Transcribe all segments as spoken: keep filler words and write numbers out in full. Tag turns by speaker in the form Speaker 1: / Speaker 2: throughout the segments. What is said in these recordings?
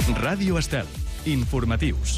Speaker 1: Ràdio Estel. Informatius.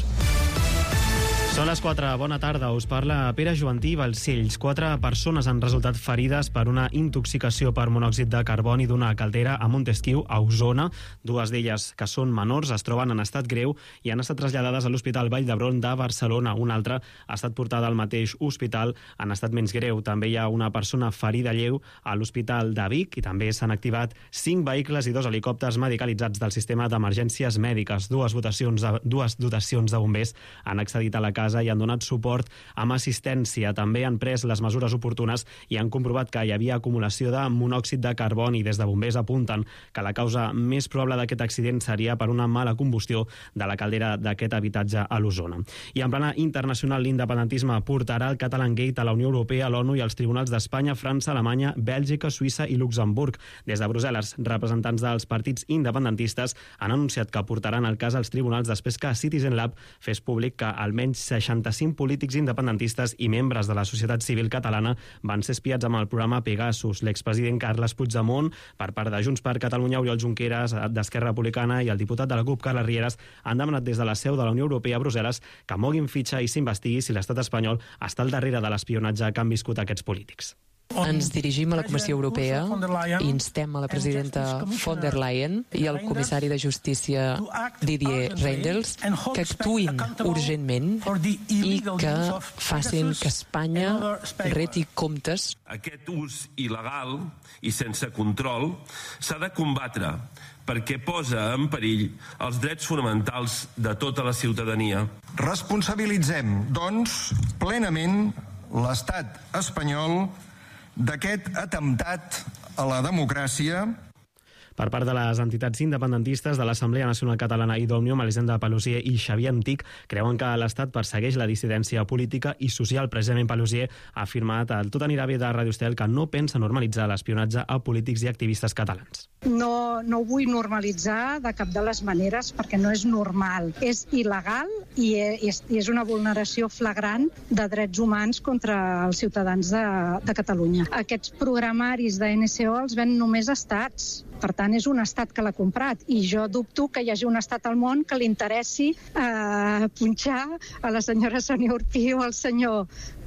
Speaker 2: Són les quatre. Bona tarda. Us parla Pere Joantí Balcells. Quatre persones han resultat ferides per una intoxicació per monòxid de carboni d'una caldera a Montesquiu, a Osona. Dues d'elles, que són menors, es troben en estat greu i han estat traslladades a l'Hospital Vall d'Hebron de Barcelona. Una altra ha estat portada al mateix hospital en estat menys greu. També hi ha una persona ferida lleu a l'Hospital de Vic i també s'han activat cinc vehicles i dos helicòpters medicalitzats del sistema d'emergències mèdiques. Dues dotacions de, dues dotacions de bombers han accedit a la casa i han donat suport amb assistència. També han pres les mesures oportunes i han comprovat que hi havia acumulació de monòxid de carboni. Des de bombers apunten que la causa més probable d'aquest accident seria per una mala combustió de la caldera d'aquest habitatge a l'Osona. I en plana internacional, l'independentisme portarà el Catalan Gate a la Unió Europea, a l'ONU i als tribunals d'Espanya, França, Alemanya, Bèlgica, Suïssa i Luxemburg. Des de Brussel·les, representants dels partits independentistes han anunciat que portaran el cas als tribunals després que Citizen Lab fes públic que almenys seixanta-cinc polítics independentistes i membres de la societat civil catalana van ser espiats amb el programa Pegasus. L'expresident Carles Puigdemont, per part de Junts per Catalunya, Oriol Junqueras, d'Esquerra Republicana i el diputat de la CUP, Carles Rieras, han demanat des de la seu de la Unió Europea a Brussel·les que moguin fitxa i s'investigui si l'estat espanyol està al darrere de l'espionatge que han viscut aquests polítics.
Speaker 3: Ens dirigim a la Comissió Europea i instem a la presidenta von der Leyen i al comissari de Justícia Didier Reynders que actuïn urgentment i que facin que Espanya reti comptes.
Speaker 4: Aquest ús il·legal i sense control s'ha de combatre perquè posa en perill els drets fonamentals de tota la ciutadania.
Speaker 5: Responsabilitzem, doncs, plenament l'estat espanyol d'aquest atemptat a la democràcia.
Speaker 2: Per part de les entitats independentistes de l'Assemblea Nacional Catalana i d'Òmnium, Elisenda Paluzie i Xavier Antic creuen que l'Estat persegueix la dissidència política i social. Precisament Paluzie ha afirmat al Tot anirà bé de Ràdio Estel que no pensa normalitzar l'espionatge a polítics i activistes catalans.
Speaker 6: No, no ho vull normalitzar de cap de les maneres perquè no és normal. És il·legal i és, i és una vulneració flagrant de drets humans contra els ciutadans de, de Catalunya. Aquests programaris de N S O els ven només estats. Per tant, és un estat que l'ha comprat i jo dubto que hi hagi un estat al món que li interessi eh, punxar a la senyora Sonia Orpí o al senyor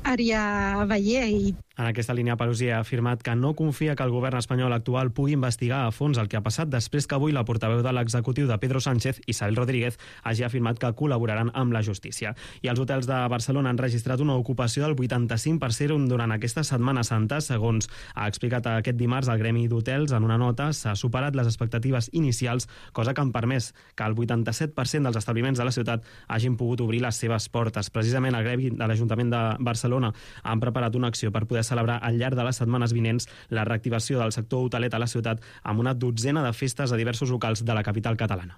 Speaker 6: Arià Vallé. I
Speaker 2: en aquesta línia, Paluzie ha afirmat que no confia que el govern espanyol actual pugui investigar a fons el que ha passat després que avui la portaveu de l'executiu de Pedro Sánchez, Isabel Rodríguez, hagi afirmat que col·laboraran amb la justícia. I els hotels de Barcelona han registrat una ocupació del vuitanta-cinc per cent durant aquesta Setmana Santa. Segons ha explicat aquest dimarts el Gremi d'Hotels en una nota, s'ha superat les expectatives inicials, cosa que han permès que el vuitanta-set per cent dels establiments de la ciutat hagin pogut obrir les seves portes. Precisament el Gremi de l'Ajuntament de Barcelona han preparat una acció per poder celebrar al llarg de les setmanes vinents la reactivació del sector hotelet a la ciutat amb una dotzena de festes a diversos locals de la capital catalana.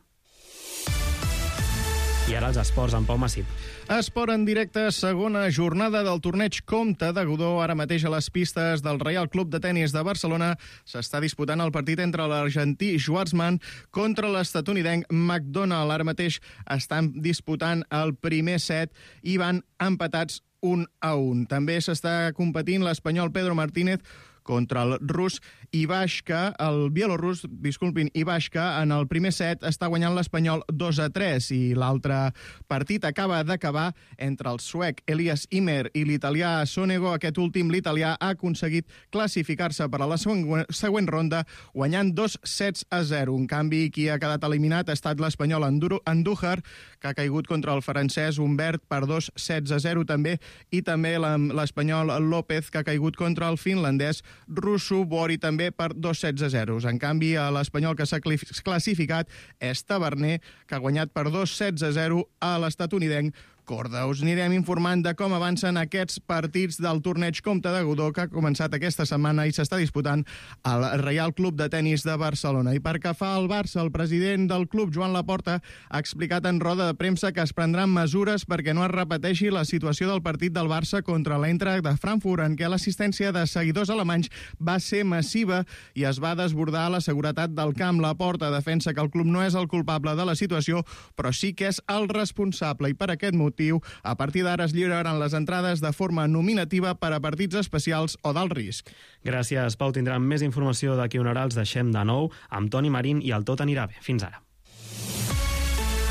Speaker 2: I ara els esports amb Pau Massip.
Speaker 7: Esport en directe, segona jornada del torneig Comte de Godó. Ara mateix a les pistes del Reial Club de Tenis de Barcelona s'està disputant el partit entre l'argentí Schwartzman contra l'estatunidenc McDonald. Ara mateix estan disputant el primer set i van empatats un a un. També s'està competint l'espanyol Pedro Martínez contra el rus Ivashka, el bielorrus, disculpin, Ivashka, en el primer set està guanyant l'espanyol dos a tres i l'altre partit acaba d'acabar entre el suec Elias Ymer i l'italià Sonego. Aquest últim, l'italià, ha aconseguit classificar-se per a la següent, següent ronda guanyant dos sets a zero. En canvi, qui ha quedat eliminat ha estat l'espanyol Andújar, que ha caigut contra el francès Humbert per dos sets a zero també, i també l'espanyol López, que ha caigut contra el finlandès Russo Bori també per dos sets a zero. En canvi, l'espanyol que s'ha classificat és Taverner, que ha guanyat per dos sets a zero a l'estatunidenc Corda. Us anirem informant de com avancen aquests partits del torneig Comte de Godó que ha començat aquesta setmana i s'està disputant al Reial Club de Tenis de Barcelona. I per que fa el Barça, el president del club, Joan Laporta, ha explicat en roda de premsa que es prendran mesures perquè no es repeteixi la situació del partit del Barça contra l'Eintracht de Frankfurt, en què l'assistència de seguidors alemanys va ser massiva i es va desbordar la seguretat del camp. Laporta defensa que el club no és el culpable de la situació, però sí que és el responsable, i per aquest motiu a partir d'ara es lliuraran les entrades de forma nominativa per a partits especials o d'alt risc.
Speaker 2: Gràcies, Pau. Tindran més informació d'aquí una hora. Els deixem de nou amb Toni Marín i el Tot anirà bé. Fins ara.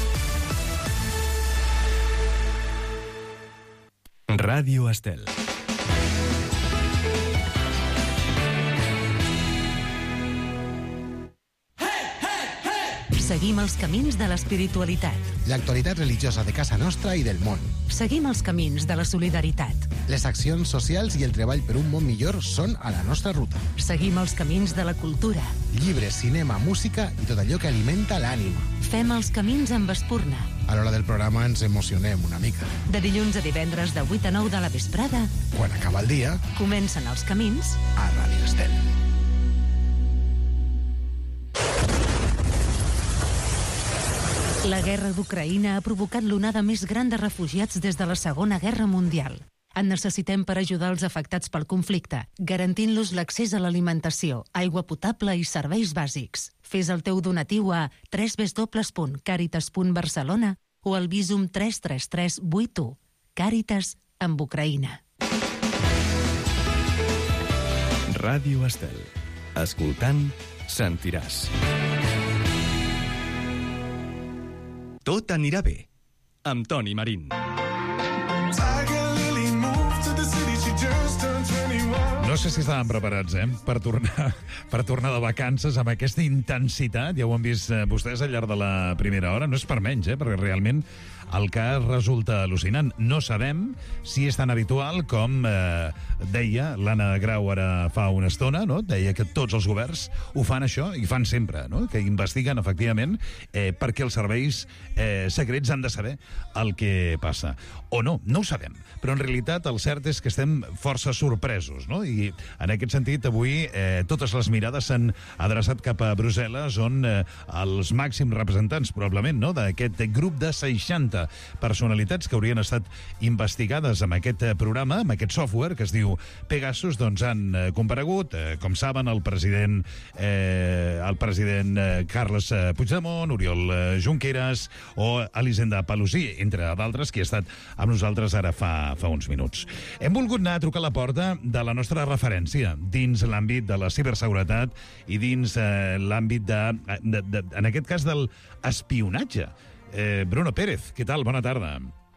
Speaker 1: Ràdio Estel.
Speaker 8: Seguim els camins de l'espiritualitat.
Speaker 9: L'actualitat religiosa de casa nostra i del món.
Speaker 8: Seguim els camins de la solidaritat.
Speaker 9: Les accions socials i el treball per un món millor són a la nostra ruta.
Speaker 8: Seguim els camins de la cultura.
Speaker 9: Llibres, cinema, música i tot allò que alimenta l'ànima.
Speaker 8: Fem els camins amb Espurna.
Speaker 9: A l'hora del programa ens emocionem una mica.
Speaker 8: De dilluns a divendres de vuit a nou de la vesprada.
Speaker 9: Quan acaba el dia,
Speaker 8: comencen els camins
Speaker 9: a Ràdio Estel.
Speaker 8: La guerra d'Ucraïna ha provocat l'onada més gran de refugiats des de la Segona Guerra Mundial. En necessitem per ajudar els afectats pel conflicte, garantint-los l'accés a l'alimentació, aigua potable i serveis bàsics. Fes el teu donatiu a w w w punt caritas punt barcelona o al Visum tres tres tres vuit u. Càritas amb Ucraïna.
Speaker 1: Ràdio Estel. Escoltant, sentiràs. Tot anirà bé, amb Toni Marín.
Speaker 10: No sé si estàvem preparats, eh?, per tornar, per tornar de vacances amb aquesta intensitat. Ja ho han vist eh, vostès al llarg de la primera hora. No és per menys, eh?, perquè realment el cas resulta al·lucinant. No sabem si és tan habitual com eh, deia l'Anna Grau ara fa una estona, no? Deia que tots els governs ho fan això, i fan sempre, no? Que investiguen, efectivament, eh, perquè els serveis eh, secrets han de saber el que passa. O no, no ho sabem. Però en realitat el cert és que estem força sorpresos, no? I en aquest sentit, avui eh, totes les mirades s'han adreçat cap a Brussel·les, on eh, els màxims representants, probablement, no?, d'aquest grup de seixanta personalitats que haurien estat investigades amb aquest programa, amb aquest software que es diu Pegasus, doncs han eh, comparegut, eh, com saben, el president eh, el president eh, Carles Puigdemont, Oriol eh, Junqueras o Elisenda Palusí, entre d'altres, que ha estat amb nosaltres ara fa, fa uns minuts. Hem volgut anar a trucar a la porta de la nostra referència dins l'àmbit de la ciberseguretat i dins eh, l'àmbit de, de, de, en aquest cas, del espionatge. Eh, Bruno Pérez, què tal? Bona tarda.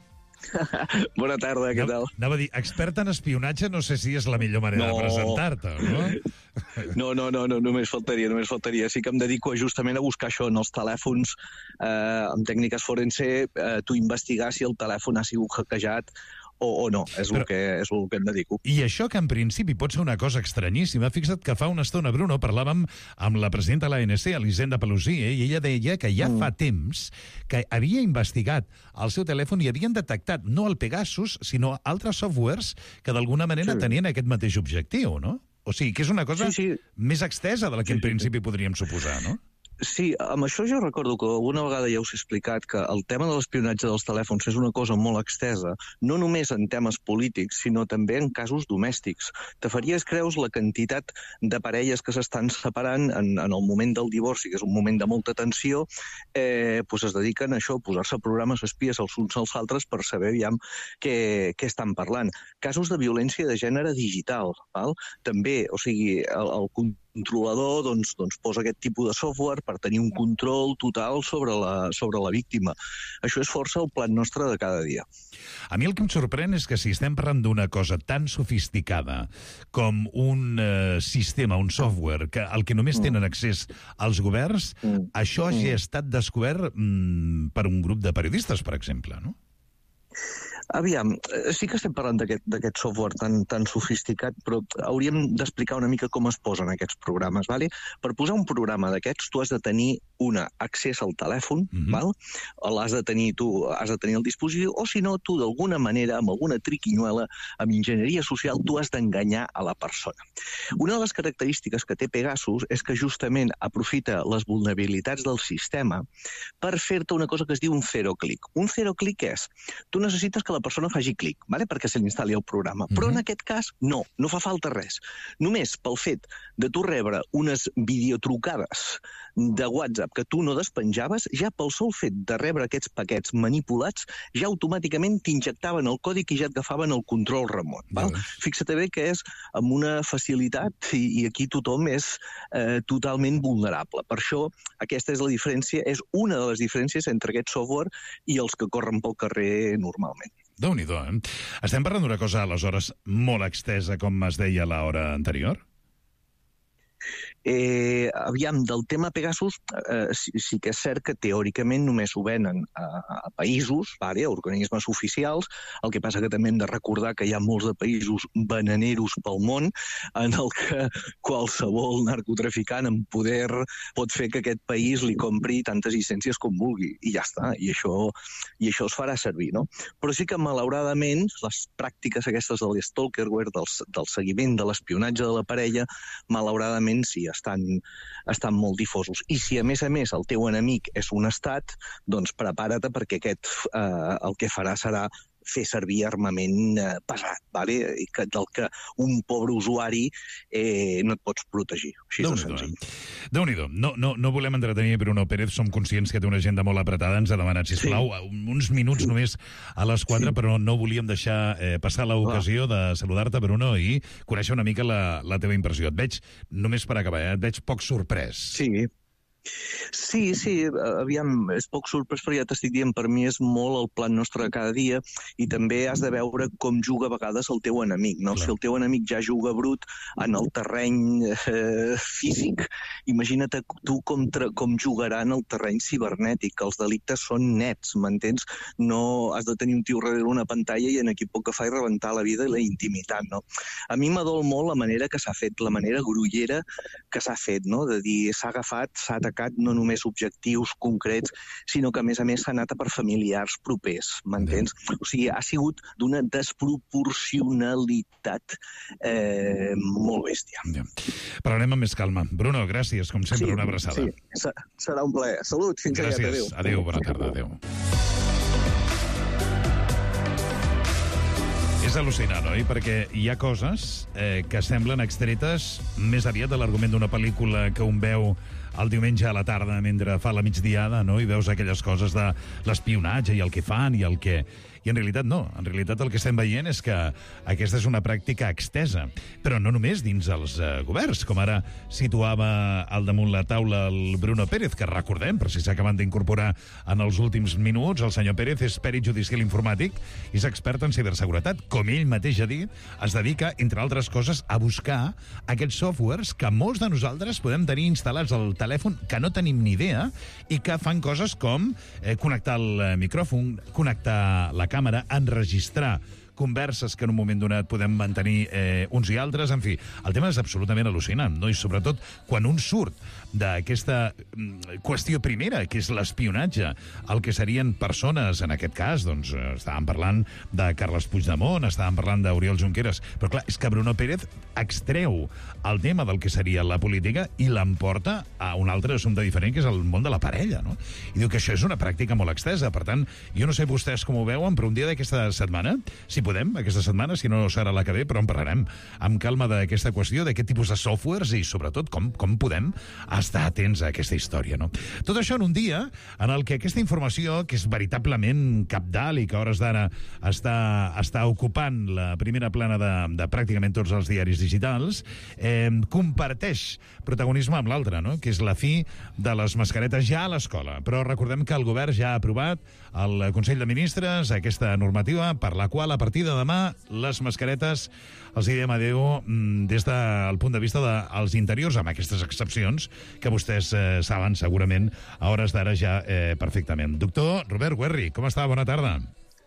Speaker 11: Bona tarda, què tal?
Speaker 10: Anava a dir, expert en espionatge, no sé si és la millor manera no. de presentar-te, no?
Speaker 11: No, no, no, no, només faltaria, només faltaria. Sí que em dedico justament a buscar això en els telèfons, eh, amb tècniques forense, eh, tu investigar si el telèfon ha sigut hackejat o, o no, és, Però, el que, és el que em dedico.
Speaker 10: I això, que en principi pot ser una cosa estranyíssima, fixa't que fa una estona, Bruno, parlàvem amb la presidenta de l'A N C, Elisenda Palusí, eh, i ella deia que ja mm. fa temps que havia investigat el seu telèfon i havien detectat no el Pegasus, sinó altres softwares que d'alguna manera sí. tenien aquest mateix objectiu, no? O sigui, que és una cosa sí, sí. més extesa de la que sí, en principi sí. podríem suposar, no?
Speaker 11: Sí, amb això jo recordo que alguna vegada ja us he explicat que el tema de l'espionatge dels telèfons és una cosa molt extesa, no només en temes polítics, sinó també en casos domèstics. Te faries creus la quantitat de parelles que s'estan separant en, en el moment del divorci, que és un moment de molta tensió, eh, doncs es dediquen a això, a posar-se programes espies els uns als altres per saber aviam què, què estan parlant. Casos de violència de gènere digital, val? També, o sigui, el, el controlador doncs, doncs posa aquest tipus de software per tenir un control total sobre la, sobre la víctima. Això és força el plan nostre de cada dia.
Speaker 10: A mi el que em sorprèn és que si estem parlant d'una cosa tan sofisticada com un eh, sistema, un software, que el que només tenen accés als governs, mm. això hagi mm. estat descobert mm, per un grup de periodistes, per exemple, no?
Speaker 11: Aviam, sí que estem parlant d'aquest software tan, tan sofisticat, però hauríem d'explicar una mica com es posen aquests programes. Vale? Per posar un programa d'aquests, tu has de tenir una accés al telèfon, mm-hmm. val? L'has de tenir tu, has de tenir el dispositiu, o si no, tu d'alguna manera, amb alguna triquinyuela, amb enginyeria social, tu has d'enganyar a la persona. Una de les característiques que té Pegasus és que justament aprofita les vulnerabilitats del sistema per fer-te una cosa que es diu un zero clic. Un zero clic és, tu necessites que la persona faci clic, vale? Perquè se li instal·li el programa. Mm-hmm. Però en aquest cas, no, no fa falta res. Només pel fet de tu rebre unes videotrucades de WhatsApp que tu no despenjaves, ja pel sol fet de rebre aquests paquets manipulats, ja automàticament t'injectaven el codi i ja et agafaven el control remot. Val? Mm. Fixa't bé que és amb una facilitat i, i aquí tothom és eh, totalment vulnerable. Per això aquesta és la diferència, és una de les diferències entre aquest software i els que corren pel carrer normalment.
Speaker 10: Déu-n'hi-do, eh? Estem parlant d'una cosa, aleshores, molt extesa, com es deia a l'hora anterior?
Speaker 11: Eh, aviam, del tema Pegasus, eh, sí, sí que és cert que teòricament només ho venen a, a països, vale, a organismes oficials. El que passa que també hem de recordar que hi ha molts de països bananeros pel món en el que qualsevol narcotraficant amb poder pot fer que aquest país li compri tantes llicències com vulgui, i ja està, i això, i això es farà servir, no? Però sí que, malauradament, les pràctiques aquestes de l'stalkerware, del, del seguiment de l'espionatge de la parella, malauradament sí, estan, estan molt difosos. I si, a més a més, el teu enemic és un estat, doncs prepara't perquè aquest eh, el que farà serà fer servir armament eh, pesat, vale? I que, del que un pobre usuari eh, no et pots protegir. Així de senzill.
Speaker 10: Déu-n'hi-do. No, no, no volem entretenir Bruno Pérez, som conscients que té una agenda molt apretada, ens ha demanat, sisplau, sí. uns minuts sí. només a les quatre, sí. però no volíem deixar eh, passar l'ocasió de saludar-te, Bruno, i conèixer una mica la, la teva impressió. Et veig, només per acabar, eh, et veig poc sorprès.
Speaker 11: Sí. Sí, sí, aviam, és poc sorprès, però ja t'estic dient, per mi és molt el plan nostre de cada dia, i també has de veure com juga a vegades el teu enemic, no? Clar. Si el teu enemic ja juga brut en el terreny eh, físic, imagina't tu com, com jugarà en el terreny cibernètic, que els delictes són nets, m'entens? No has de tenir un tio darrere una pantalla i en aquí pot agafar i rebentar la vida i la intimitat, no? A mi m'adol molt la manera que s'ha fet, la manera grollera que s'ha fet, no? De dir, s'ha agafat, s'ha atacat no només objectius concrets, sinó que, a més a més, s'ha anat a per familiars propers, m'entens? O sigui, ha sigut d'una desproporcionalitat eh, molt bèstia.
Speaker 10: Ja. Parlarem amb més calma. Bruno, gràcies, com sempre,
Speaker 11: sí,
Speaker 10: una abraçada.
Speaker 11: Sí, serà un plaer. Salut, fins
Speaker 10: gràcies.
Speaker 11: aviat. Adéu.
Speaker 10: Adéu, bona tarda, adéu. És al·lucinant, oi? Perquè hi ha coses eh, que semblen extretes més aviat de l'argument d'una pel·lícula que un veu el diumenge a la tarda mentre fa la migdiada, no? I veus aquelles coses de l'espionatge i el que fan i el que... I en realitat no. En realitat el que estem veient és que aquesta és una pràctica extesa, però no només dins els eh, governs, com ara situava al damunt la taula el Bruno Pérez, que recordem, però si s'acaben d'incorporar en els últims minuts, el senyor Pérez és pèrit judicial informàtic i és expert en ciberseguretat. Com ell mateix ha dit, es dedica, entre altres coses, a buscar aquests softwares que molts de nosaltres podem tenir instal·lats al telèfon, que no tenim ni idea, i que fan coses com eh, connectar el micròfon, connectar la càmera, enregistrar converses que en un moment donat podem mantenir eh, uns i altres, en fi, el tema és absolutament al·lucinant, no? I sobretot quan un surt d'aquesta mm, qüestió primera, que és l'espionatge, el que serien persones, en aquest cas, doncs, estàvem parlant de Carles Puigdemont, estàvem parlant d'Oriol Junqueras, però clar, és que Bruno Pérez extreu el tema del que seria la política i l'emporta a un altre assumpte diferent, que és el món de la parella, no? I diu que això és una pràctica molt extesa, per tant, jo no sé vostès com ho veuen, però un dia d'aquesta setmana, si podem, aquesta setmana, si no serà la que ve, però en parlarem amb calma d'aquesta qüestió, d'aquest tipus de softwares i, sobretot, com, com podem estar atents a aquesta història, no? Tot això en un dia en el que aquesta informació, que és veritablement cabdal i que a hores d'ara està, està ocupant la primera plana de, de pràcticament tots els diaris digitals, eh, comparteix protagonisme amb l'altre, no? Que és la fi de les mascaretes ja a l'escola. Però recordem que el govern ja ha aprovat al Consell de Ministres aquesta normativa per la qual a partir de demà les mascaretes els diem adéu des del punt de vista dels interiors, amb aquestes excepcions que vostès eh, saben segurament a hores d'ara ja eh, perfectament. Doctor Robert Guerri, com està? Bona tarda.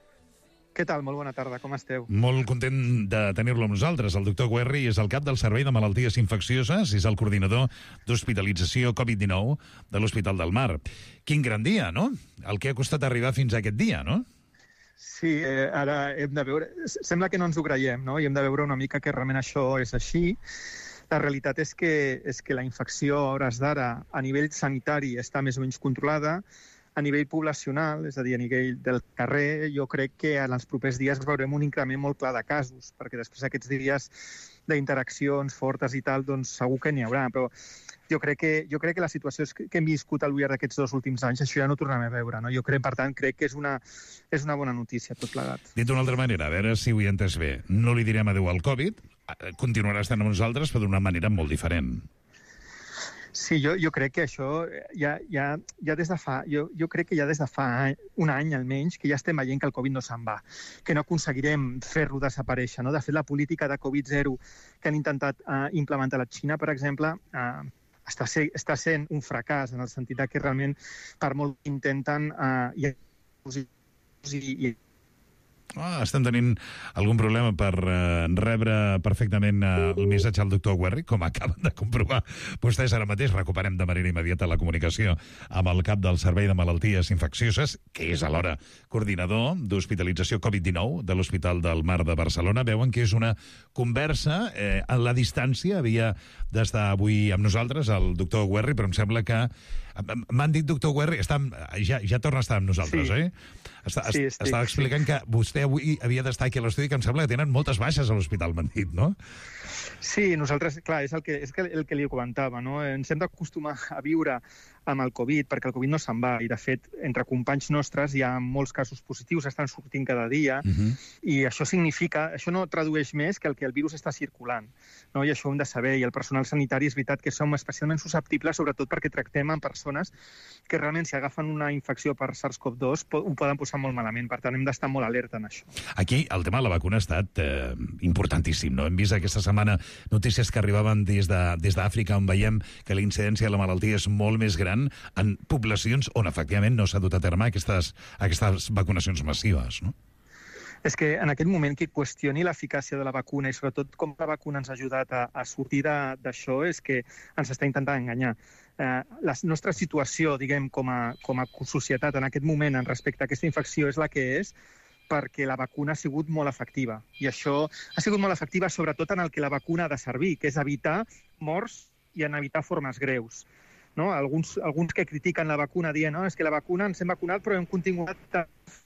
Speaker 12: Què tal? Molt bona tarda, com esteu?
Speaker 10: Molt content de tenir-lo amb nosaltres. El doctor Guerri és el cap del Servei de Malalties Infeccioses, és el coordinador d'hospitalització covid dinou de l'Hospital del Mar. Quin gran dia, no? El que ha costat arribar fins a aquest dia, no?
Speaker 12: Sí, eh, ara hem de veure... Sembla que no ens ho creiem, no? I hem de veure una mica que realment això és així. La realitat és que, és que la infecció a hores d'ara a nivell sanitari està més o menys controlada. A nivell poblacional, és a dir, a nivell del carrer, jo crec que en els propers dies veurem un increment molt clar de casos, perquè després d'aquests dies d'interaccions fortes i tal, doncs segur que n'hi haurà, però jo crec que, jo crec que la situació que hem viscut al llarg d'aquests dos últims anys, això ja no ho tornem a veure, no? Jo crec, per tant, crec que és una, és una bona notícia, tot plegat.
Speaker 10: Dit d'una altra manera, a veure si ho he entès bé, no li direm adéu al Covid, continuarà estant amb nosaltres, però d'una manera molt diferent.
Speaker 12: Sí, jo, jo crec que això ja, ja, ja des de fa... Jo, jo crec que ja des de fa un any, almenys, que ja estem veient que el Covid no se'n va, que no aconseguirem fer-lo desaparèixer. No? De fet, la política de Covid zero que han intentat uh, implementar a la Xina, per exemple, uh, està, ser, està sent un fracàs, en el sentit que realment, per molt que intenten... Uh, i, i, i
Speaker 10: Ah, estem tenint algun problema per uh, rebre perfectament uh, el missatge al doctor Guerri, com acaben de comprovar vostès ara mateix. Recuperem de manera immediata la comunicació amb el cap del Servei de Malalties Infeccioses, que és alhora coordinador d'hospitalització Covid dinou de l'Hospital del Mar de Barcelona. Veuen que és una conversa eh, a la distància. Havia d'estar avui amb nosaltres el doctor Guerri, però em sembla que m'han dit, doctor Guerri, està, ja, ja torna a estar amb nosaltres, sí. eh? Està, sí, estic, estava explicant sí. que vostè avui havia d'estar aquí a l'estudi, que em sembla que tenen moltes baixes a l'hospital, m'han dit, no?
Speaker 12: Sí, nosaltres, clar, és el que, és el que li comentava, no? Ens hem d'acostumar a viure amb el Covid, perquè el Covid no se'n va, i de fet, entre companys nostres hi ha molts casos positius, estan sortint cada dia, uh-huh. i això significa, això no tradueix més que el que el virus està circulant, no? I això ho hem de saber, i el personal sanitari és veritat que som especialment susceptibles, sobretot perquè tractem amb persones que realment, si agafen una infecció per SARS CoV dos, ho poden posar molt malament, per tant, hem d'estar molt alerta en això.
Speaker 10: Aquí el tema de la vacuna ha estat eh, importantíssim, no? Hem vist aquesta setmana notícies que arribaven des de, des d'Àfrica, on veiem que la incidència de la malaltia és molt més gran en poblacions on, efectivament, no s'ha dut a terme aquestes, aquestes vacunacions massives, no?
Speaker 12: És que en aquest moment qui qüestioni l'eficàcia de la vacuna i sobretot com la vacuna ens ha ajudat a, a sortir d'això és que ens està intentant enganyar. Eh, la nostra situació, diguem, com a, com a societat en aquest moment en respecte a aquesta infecció és la que és, perquè la vacuna ha sigut molt efectiva. I això ha sigut molt efectiva sobretot en el que la vacuna ha de servir, que és evitar morts i en evitar formes greus. No? Alguns, alguns que critiquen la vacuna dient no, és que la vacuna ens hem vacunat però hem continuat...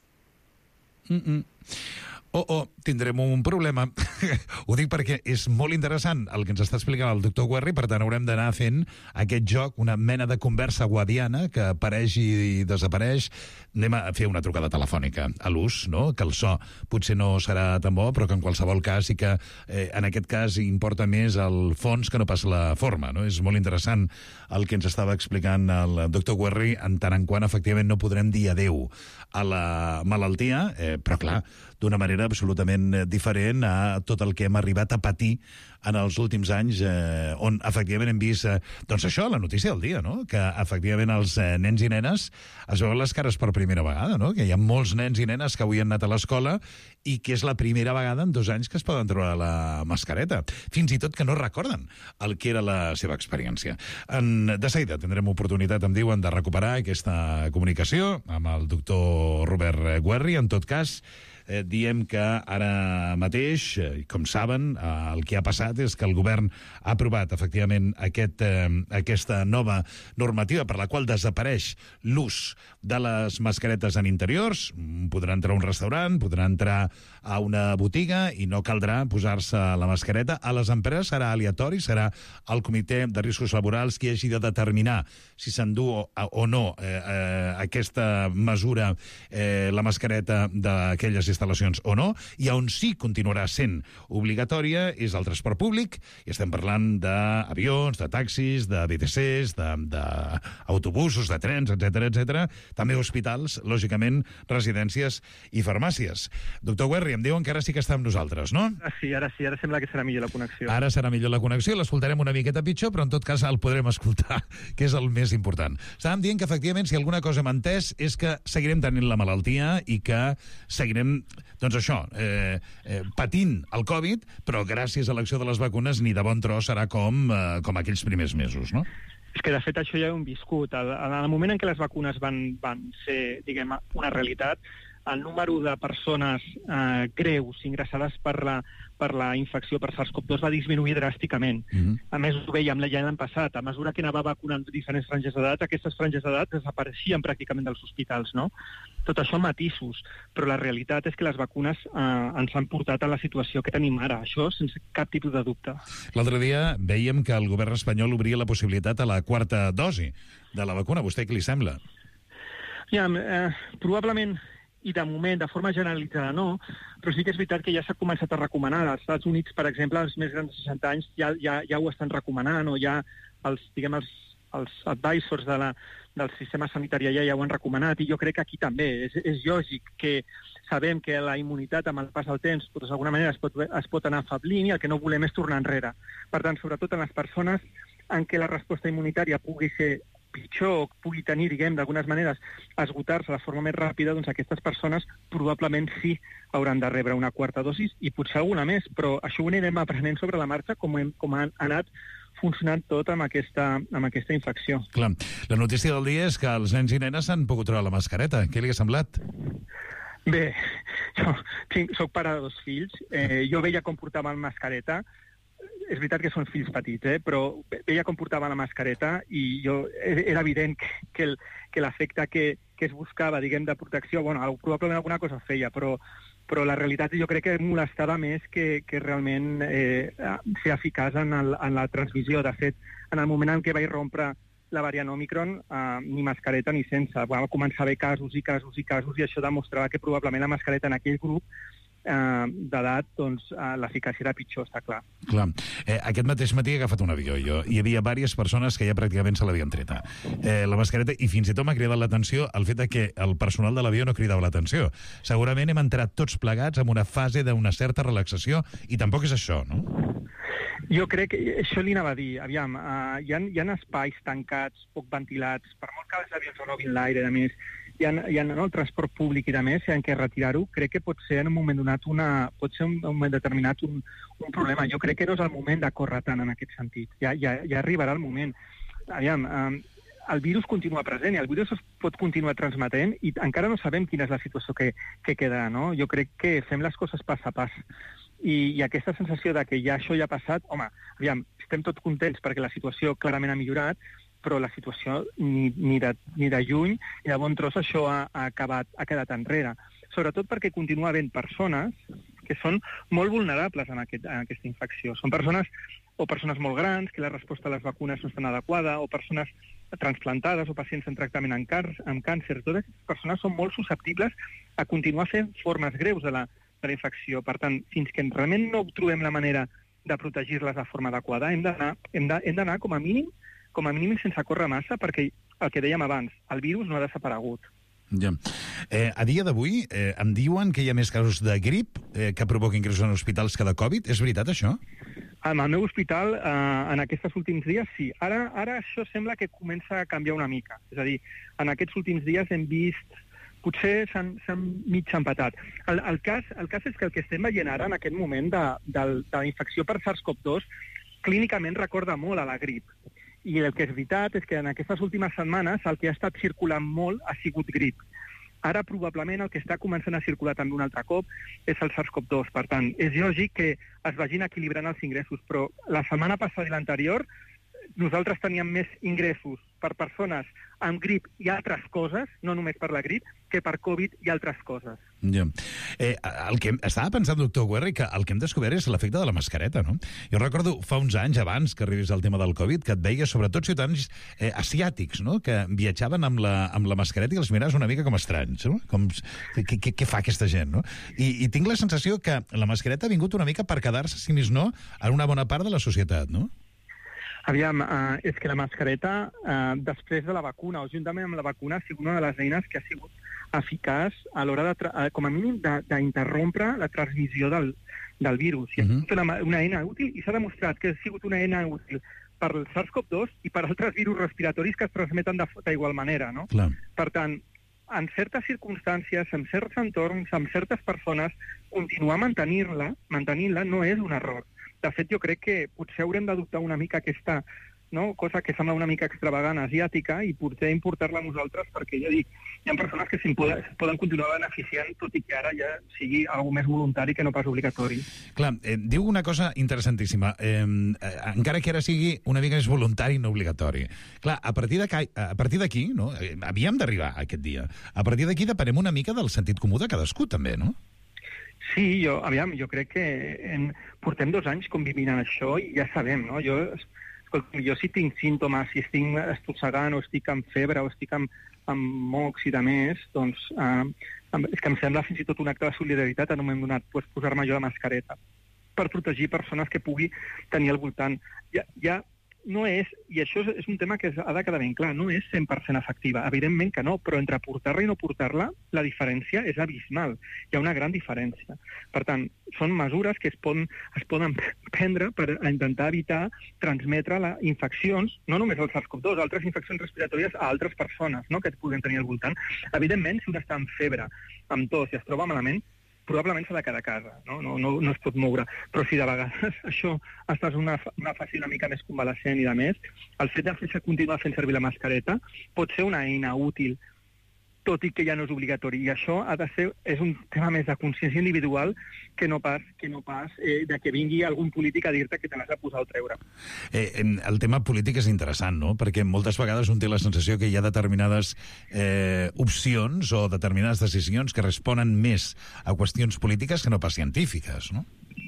Speaker 10: Mm -mm. Oh, oh, tindrem un problema. Ho dic perquè és molt interessant el que ens està explicant el doctor Guerri, per tant haurem d'anar fent aquest joc, una mena de conversa guadiana que apareix i desapareix. Anem a fer una trucada telefònica a l'ús, no? Que el so potser no serà tan bo, però que en qualsevol cas sí que eh, en aquest cas importa més el fons que no pas la forma, no? És molt interessant el que ens estava explicant el doctor Guerri, en tant en quant efectivament no podrem dir adeu a la malaltia, eh, però clar, d'una manera absolutament diferent a tot el que hem arribat a patir en els últims anys, eh, on efectivament hem vist, eh, doncs això, la notícia del dia, no? Que efectivament els eh, nens i nenes es veuen les cares per primera vegada, no? Que hi ha molts nens i nenes que avui han anat a l'escola i que és la primera vegada en dos anys que es poden treure la mascareta. Fins i tot que no recorden el que era la seva experiència. En, de seguida tindrem oportunitat, em diuen, de recuperar aquesta comunicació amb el doctor Robert Guerri. En tot cas, Eh, diem que ara mateix, eh, com saben, eh, el que ha passat és que el govern ha aprovat efectivament aquest, eh, aquesta nova normativa per la qual desapareix l'ús de les mascaretes en interiors. Podrà entrar a un restaurant, podrà entrar a una botiga i no caldrà posar-se la mascareta. A les empreses serà aleatori, serà el comitè de riscos laborals qui hagi de determinar si s'endú o, o no eh, eh, aquesta mesura, eh, la mascareta d'aquelles instal·lacions o no, i on sí continuarà sent obligatòria és el transport públic, i estem parlant d'avions, de taxis, de B T Cs, d'autobusos, de, de trens, etcètera, etcètera, també hospitals, lògicament, residències i farmàcies. Doctor Guerri, em diuen que ara sí que està amb nosaltres, no?
Speaker 12: Ah, sí, ara sí, ara sembla que serà millor la connexió.
Speaker 10: Ara serà millor la connexió, l'escoltarem una miqueta pitjor, però en tot cas el podrem escoltar, que és el més important. Estàvem dient que, efectivament, si alguna cosa hem entès és que seguirem tenint la malaltia i que seguirem, doncs això, eh, eh, patint el Covid, però gràcies a l'acció de les vacunes ni de bon tros serà com, eh, com aquells primers mesos, no?
Speaker 12: És que, de fet, això ja ho hem viscut. En el moment en què les vacunes van, van ser, diguem, una realitat, el número de persones eh, greus ingressades per la, per la infecció per SARS CoV dos va disminuir dràsticament. Mm-hmm. A més, ho veiem ja l'any passat. A mesura que anava vacunant diferents franges d'edat, aquestes franges d'edat desapareixien pràcticament dels hospitals, no? Tot això matisos, però la realitat és que les vacunes eh, ens han portat a la situació que tenim ara, això sense cap tipus de dubte.
Speaker 10: L'altre dia veiem que el govern espanyol obria la possibilitat a la quarta dosi de la vacuna. A vostè què li sembla?
Speaker 12: Ja, eh, probablement, i de moment, de forma generalitzada no, però sí que és veritat que ja s'ha començat a recomanar. Als Estats Units, per exemple, els més grans de seixanta anys ja, ja, ja ho estan recomanant, o ja els, diguem, els, els advisors de la, del sistema sanitari ja, ja ho han recomanat, i jo crec que aquí també és, és lògic que sabem que la immunitat amb el pas del temps doncs, d'alguna manera es pot, es pot anar afablint, i el que no volem és tornar enrere. Per tant, sobretot en les persones en què la resposta immunitària pugui ser pitjor, pugui tenir, diguem, d'algunes maneres, esgotar-se de forma més ràpida, doncs aquestes persones probablement sí hauran de rebre una quarta dosis i potser alguna més, però això ho anirem aprenent sobre la marxa com, hem, com ha anat funcionant tot amb aquesta, amb aquesta infecció.
Speaker 10: Clar. La notícia del dia és que els nens i nenes s'han pogut treure la mascareta. Què li ha semblat?
Speaker 12: Bé, jo tinc, soc pare de dos fills, eh, jo veia com portaven mascareta. És veritat que són fills petits, eh? Però veia com portava la mascareta i jo, era evident que, que, el, que l'efecte que, que es buscava, diguem, de protecció, bueno, probablement alguna cosa feia, però, però la realitat jo crec que molestava més que, que realment eh, ser eficaç en, el, en la transmissió. De fet, en el moment en què va irrompre la variant Omicron, eh, ni mascareta ni sense. Va començar a haver casos i casos i casos, i això demostrava que probablement la mascareta en aquell grup Eh, d'edat, doncs, eh, l'eficàcia era pitjor, està clar.
Speaker 10: Clar. Eh, aquest mateix matí he agafat un avió, jo. Hi havia diverses persones que ja pràcticament se l'havien treta. Eh, la mascareta, i fins i tot m'ha cridat l'atenció el fet de que el personal de l'avió no cridava l'atenció. Segurament hem entrat tots plegats en una fase d'una certa relaxació, i tampoc és això, no?
Speaker 12: Jo crec que això li anava a dir. Aviam, uh, hi, ha, hi ha espais tancats, poc ventilats, per molt que els avions renovin l'aire, a més, hi ha, hi ha no, el transport públic i de més, hi ha que retirar-ho, crec que pot ser en un moment donat una, pot ser un, un moment determinat un, un problema. Jo crec que no és el moment de córrer tant en aquest sentit. Ja, ja, ja arribarà el moment. Aviam, um, el virus continua present i el virus es pot continuar transmetent i encara no sabem quina és la situació que, que quedarà, no? Jo crec que fem les coses pas a pas. I, i aquesta sensació de que ja això ja ha passat, home, aviam, estem tots contents perquè la situació clarament ha millorat, però la situació ni, ni, de, ni de lluny ni de bon tros això ha, ha, acabat, ha quedat enrere. Sobretot perquè continua havent persones que són molt vulnerables en, aquest, en aquesta infecció. Són persones o persones molt grans, que la resposta a les vacunes no és tan adequada, o persones transplantades o pacients en tractament amb, car amb càncer. Totes aquestes persones són molt susceptibles a continuar fent formes greus de la, de la infecció. Per tant, fins que realment no trobem la manera de protegir-les de forma adequada, hem d'anar hem d'anar com a mínim com a mínim sense córrer massa, perquè el que dèiem abans, el virus no ha desaparegut.
Speaker 10: Ja. Eh, a dia d'avui eh, em diuen que hi ha més casos de grip eh, que provoca ingressos en hospitals que de Covid. És veritat, això?
Speaker 12: En el meu hospital, eh, en aquests últims dies, sí. Ara, ara això sembla que comença a canviar una mica. És a dir, en aquests últims dies hem vist... Potser s'han mig empatat. El, el, cas, el cas és que el que estem veient ara, en aquest moment, de, de, de la infecció per SARS CoV dos, clínicament recorda molt a la grip. I el que és veritat és que en aquestes últimes setmanes el que ha estat circulant molt ha sigut grip. Ara probablement el que està començant a circular també un altre cop és el SARS CoV dos. Per tant, és lògic que es vagin equilibrant els ingressos, però la setmana passada i l'anterior nosaltres teníem més ingressos per persones amb grip i altres coses, no només per la grip, que per Covid i altres coses.
Speaker 10: Ja. Eh, el que estava pensant, doctor Guerri, que el que hem descobert és l'efecte de la mascareta, no? Jo recordo fa uns anys, abans que arribés el tema del Covid, que et veia sobretot ciutadans eh, asiàtics, no?, que viatjaven amb la, amb la mascareta i els miraves una mica com estranys, no? Com, què, què, què fa aquesta gent, no? I, I tinc la sensació que la mascareta ha vingut una mica per quedar-se, si més no, en una bona part de la societat, no?
Speaker 12: Aviam, eh, és que la mascareta, eh, després de la vacuna, o juntament amb la vacuna, ha sigut una de les eines que ha sigut eficaç a l'hora, de eh, com a mínim, d'interrompre la transmissió del, del virus. I ha sigut una, una eina útil, i s'ha demostrat que ha sigut una eina útil per el SARS CoV dos i per altres virus respiratoris que es transmeten d'igual manera, no?
Speaker 10: Clar.
Speaker 12: Per tant, en certes circumstàncies, en certs entorns, amb certes persones, continuar mantenint-la mantenint-la no és un error. De fet, jo crec que potser haurem d'adoptar una mica aquesta, no?, cosa que sembla una mica extravagant asiàtica i potser importar-la a nosaltres, perquè ja dic, hi ha persones que se'n poden, poden continuar beneficiant, tot i que ara ja sigui alguna més voluntari que no pas obligatori.
Speaker 10: Clar, eh, diu una cosa interessantíssima. Eh, eh, encara que ara sigui una mica més voluntari i no obligatori. Clar, a partir d'aquí, no?, eh, havíem d'arribar a aquest dia. A partir d'aquí depenem una mica del sentit comú de cadascú, també, no?
Speaker 12: Sí, jo, aviam, jo crec que en, portem dos anys convivint en això i ja sabem, no? Jo, escolta, jo si tinc símptomes, si estic estossegant o estic amb febre o estic amb, amb mocs i de més, doncs eh, és que em sembla fins i tot un acte de solidaritat en un moment donat pues, posar-me jo la mascareta per protegir persones que pugui tenir al voltant. Hi ha, hi ha no és, i això és, és un tema que ha de quedar ben clar, no és cent per cent efectiva. Evidentment que no, però entre portar-la i no portar-la, la diferència és abismal. Hi ha una gran diferència. Per tant, són mesures que es poden, es poden prendre per intentar evitar transmetre la infeccions, no només el SARS CoV dos, altres infeccions respiratòries a altres persones, no?, que et puguen tenir al voltant. Evidentment, si un està amb febre, amb tos i es troba malament, probablement s'ha de quedar a casa, no? No, no, no es pot moure. Però si de vegades això estàs en una, una fase una mica més convalescent i de més, el fet de fer continuar fent servir la mascareta pot ser una eina útil, tot i que ja no és obligatori. I això ha de ser, és un tema més de consciència individual que no pas, que no pas eh, de que vingui algun polític a dir-te que te l'has de posar o treure.
Speaker 10: Eh, el tema polític és interessant, no? Perquè moltes vegades un té la sensació que hi ha determinades eh, opcions o determinades decisions que responen més a qüestions polítiques que no pas científiques, no?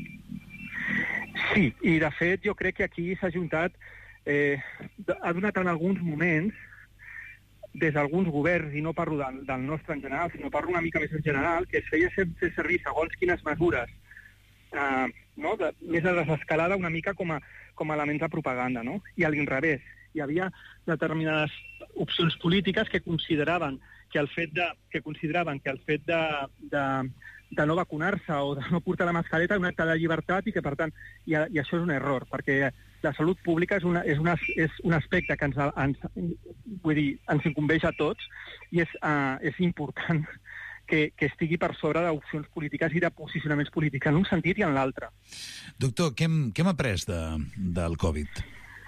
Speaker 12: Sí, i de fet jo crec que aquí s'ha ajuntat, eh, ha donat en alguns moments des d'alguns governs, i no parlo del, del nostre en general, sinó parlo una mica més en general, que es feia fer servir segons quines mesures, eh, no? de, més de desescalada, una mica com a, com a elements de propaganda, no? I a l'inrevés. Hi havia determinades opcions polítiques que consideraven que el fet de, que consideraven que el fet de, de, de no vacunar-se o de no portar la mascareta és un acte de llibertat i que, per tant, i, i això és un error, perquè la salut pública és, una, és, una, és un aspecte que ens, ens, vull dir, ens incumbeix a tots i és, uh, és important que, que estigui per sobre d'opcions polítiques i de posicionaments polítics, en un sentit i en l'altre.
Speaker 10: Doctor, què hem, què hem après de, del Covid?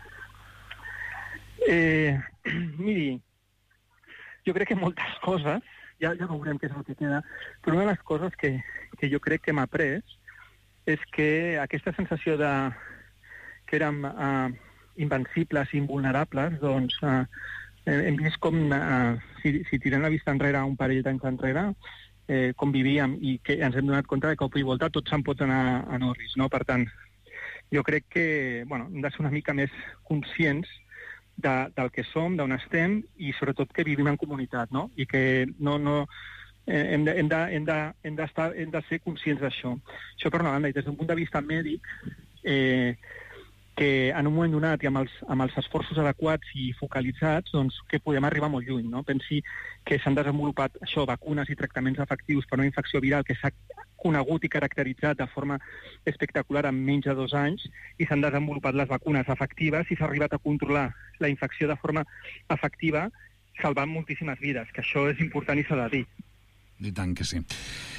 Speaker 12: Eh, miri, jo crec que moltes coses, ja, ja veurem què és el que queda, però una de les coses que, que jo crec que hem après és que aquesta sensació de que érem uh, invencibles i invulnerables, doncs uh, hem vist com, uh, si, si tirem la vista enrere un parell d'anys enrere, eh, com vivíem i que ens hem donat compte de que cop i volta tots se'n pot anar a Norris, no? Per tant, jo crec que bueno, hem de ser una mica més conscients de, del que som, d'on estem i sobretot que vivim en comunitat, no? I que no... no eh, hem, de, hem, de, hem, de, hem, d'estar, hem de ser conscients d'això. Això per una banda, i des d'un punt de vista mèdic, eh, que en un moment donat i amb els, amb els esforços adequats i focalitzats, doncs que podem arribar molt lluny, no? Pensi que s'han desenvolupat això, vacunes i tractaments efectius per una infecció viral que s'ha conegut i caracteritzat de forma espectacular en menys de dos anys i s'han desenvolupat les vacunes efectives i s'ha arribat a controlar la infecció de forma efectiva salvant moltíssimes vides, que això és important i s'ha de dir.
Speaker 10: I tant que sí.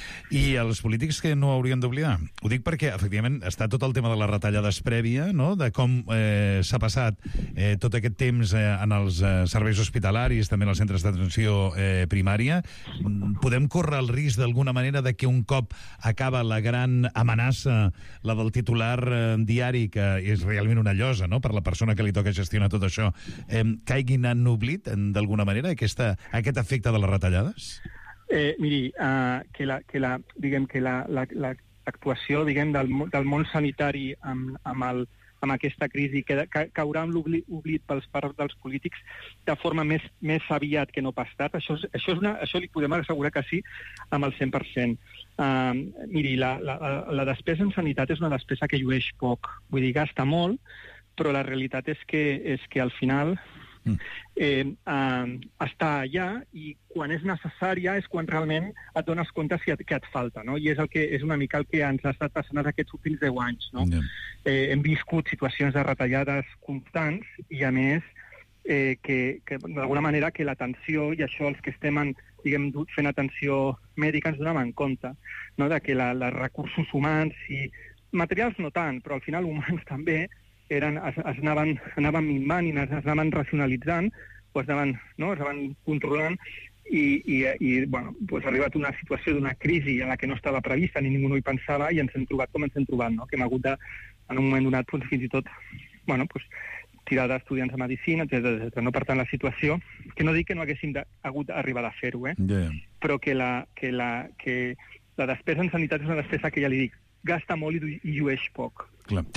Speaker 10: I els polítics que no haurien d'oblidar? Ho dic perquè, efectivament, està tot el tema de les retallades prèvia, no?, de com eh, s'ha passat eh, tot aquest temps eh, en els eh, serveis hospitalaris, també en els centres d'atenció eh, primària. Podem córrer el risc, d'alguna manera, de que un cop acaba la gran amenaça, la del titular eh, diari, que és realment una llosa, no?, per la persona que li toca gestionar tot això, eh, caiguin en oblit, d'alguna manera, aquesta, aquest efecte de les retallades?
Speaker 12: Eh, miri, uh, que, la, que, la, diguem, que la, la, la actuació diguem, del, del món sanitari amb, amb, el, amb aquesta crisi que, que caurà en l'oblit pels part dels polítics de forma més, més aviat que no pas tard, això, és, això, és una, això li podem assegurar que sí amb el cent per cent. Uh, miri, la, la, la despesa en sanitat és una despesa que llueix poc, vull dir, gasta molt, però la realitat és que, és que al final... Eh, eh, està allà i quan és necessària és quan realment et dones compte si et, que et falta, no? I és, el que, és una mica el que ens ha estat passant aquests últims deu anys, no? Yeah. Eh, hem viscut situacions de retallades constants i, a més, eh, que, que d'alguna manera que l'atenció, i això els que estem en, diguem, fent atenció mèdica ens donem en compte, no? De que la, els recursos humans i materials no tant, però al final humans també, eren, es, es anaven, anaven minvant i es, es anaven racionalitzant, o es anaven, no, es anaven controlant, i, i, i bueno, pues ha arribat una situació d'una crisi en la que no estava prevista, ni ningú no hi pensava, i ens hem trobat com ens hem trobat, no? Que hem hagut de, en un moment donat, pues, fins i tot, bueno, pues, tirar d'estudiants de medicina, etcètera, etcètera. No? Per tant, la situació, que no dic que no haguéssim de, hagut d'arribar a fer-ho, eh? Yeah. Però que la, que, la, que la despesa en sanitat és una despesa que, ja li dic, gasta molt i, i llueix poc.
Speaker 10: Clar.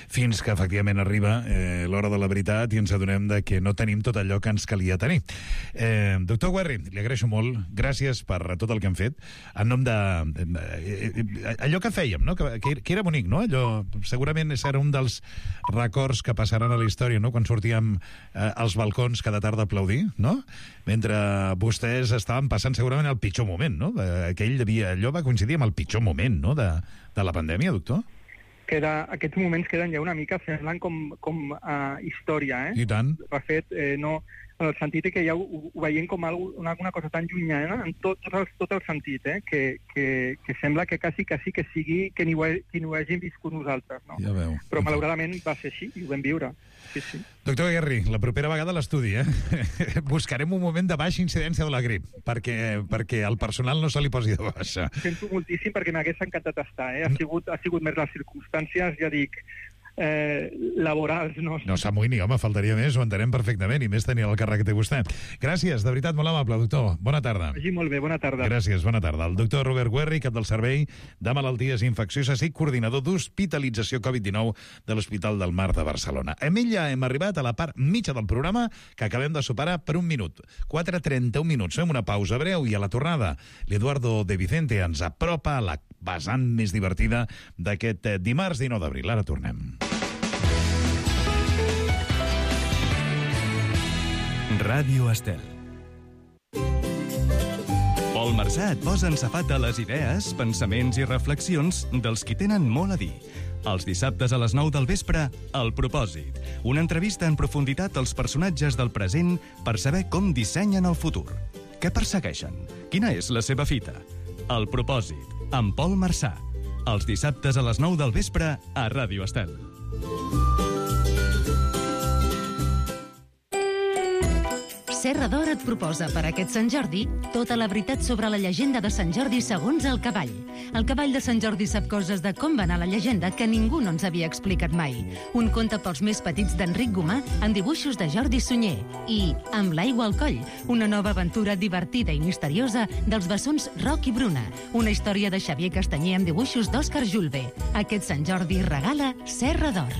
Speaker 10: fins que efectivament arriba eh, l'hora de la veritat i ens adonem de que no tenim tot allò que ens calia tenir. Eh, doctor Guerri, li agraeixo molt, gràcies per tot el que hem fet, en nom de... Eh, eh, allò que fèiem, no? que, que era bonic, no? Allò, segurament era un dels records que passaran a la història, no? Quan sortíem eh, als balcons cada tarda a aplaudir, no? Mentre vostès estaven passant segurament el pitjor moment, no? Aquell devia, allò va coincidir amb el pitjor moment, no?, de, de la pandèmia, doctor?
Speaker 12: Que era, aquests moments queden ja una mica, semblen com, com uh, història, eh?
Speaker 10: I tant.
Speaker 12: De fet, eh, no, en el sentit que ja ho, ho veiem com una, una cosa tan llunyana, en tot, tot, el, tot el sentit, eh? que, que, que sembla que quasi, quasi que sigui que ni ho, que ni ho hàgim viscut nosaltres, no?
Speaker 10: Ja veu.
Speaker 12: Però malauradament va ser així, i ho vam viure. Sí, sí.
Speaker 10: Doctor Guerri, la propera vegada a l'estudi, eh? Buscarem un moment de baixa incidència de la grip, perquè, perquè al personal no se li posi de baixa.
Speaker 12: Sento moltíssim perquè m'hagués encantat estar, eh? Ha sigut, ha sigut més les circumstàncies, ja dic, eh, laborals, no?
Speaker 10: No s'amoïni, home, faltaria més, ho entenem perfectament, i més tenir el càrrec que té vostè. Gràcies, de veritat, molt amable, doctor. Bona tarda.
Speaker 12: Vagi molt bé, bona tarda.
Speaker 10: Gràcies, bona tarda. El doctor Robert Guerri, cap del Servei de Malalties Infeccioses i coordinador d'hospitalització covid dinou de l'Hospital del Mar de Barcelona. Amb ella hem arribat a la part mitja del programa que acabem de superar per un minut. quatre trenta-un minuts. Fem una pausa breu i a la tornada l'Eduardo de Vicente ens apropa a la vessant més divertida d'aquest dimarts dinou d'abril. Ara tornem.
Speaker 1: Ràdio Estel. Pol Marsà et posa en safat de les idees, pensaments i reflexions dels qui tenen molt a dir. Els dissabtes a les nou del vespre, El Propòsit. Una entrevista en profunditat als personatges del present per saber com dissenyen el futur. Què persegueixen? Quina és la seva fita? El Propòsit, amb Pol Marsà. Els dissabtes a les nou del vespre a Ràdio Estel.
Speaker 8: Serra d'Or et proposa per aquest Sant Jordi tota la veritat sobre la llegenda de Sant Jordi segons el cavall. El cavall de Sant Jordi sap coses de com va anar la llegenda que ningú no ens havia explicat mai. Un conte pels més petits d'Enric Gomà en dibuixos de Jordi Sunyer. I Amb l'aigua al coll, una nova aventura divertida i misteriosa dels bessons Roc i Bruna. Una història de Xavier Castanyer amb dibuixos d'Òscar Julve. Aquest Sant Jordi regala Serra d'Or.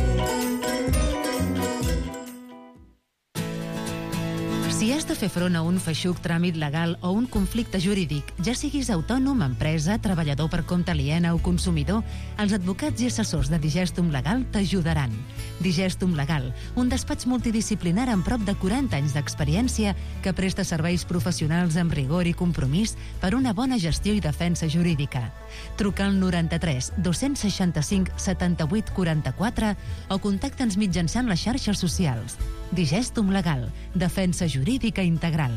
Speaker 8: Si has de fer front a un feixuc tràmit legal o un conflicte jurídic, ja siguis autònom, empresa, treballador per compte aliena o consumidor, els advocats i assessors de Digestum Legal t'ajudaran. Digestum Legal, un despatx multidisciplinar amb prop de quaranta anys d'experiència que presta serveis professionals amb rigor i compromís per una bona gestió i defensa jurídica. Truca al noranta-tres dos-cents seixanta-cinc setanta-vuit quaranta-quatre o contacta'ns mitjançant les xarxes socials. Digestum Legal, defensa jurídica integral.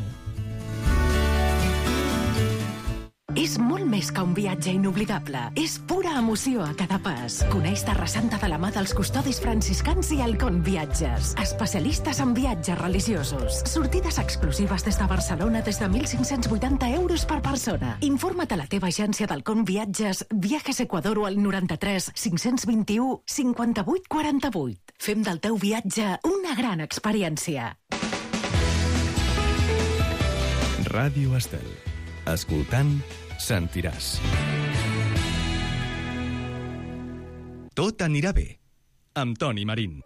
Speaker 13: És molt més que un viatge inoblidable. És pura emoció a cada pas. Coneix Terra Santa de la mà dels custodis franciscans i Halcón Viatges. Especialistes en viatges religiosos. Sortides exclusives des de Barcelona des de mil cinc-cents vuitanta euros per persona. Informa't a la teva agència d'Halcón Viatges, Viajes Ecuador o al noranta-tres cinc-cents vint-i-u cinquanta-vuit quaranta-vuit. Fem del teu viatge una gran experiència.
Speaker 1: Ràdio Estel. Escoltant, sentiràs. Tot anirà bé, amb Toni Marín.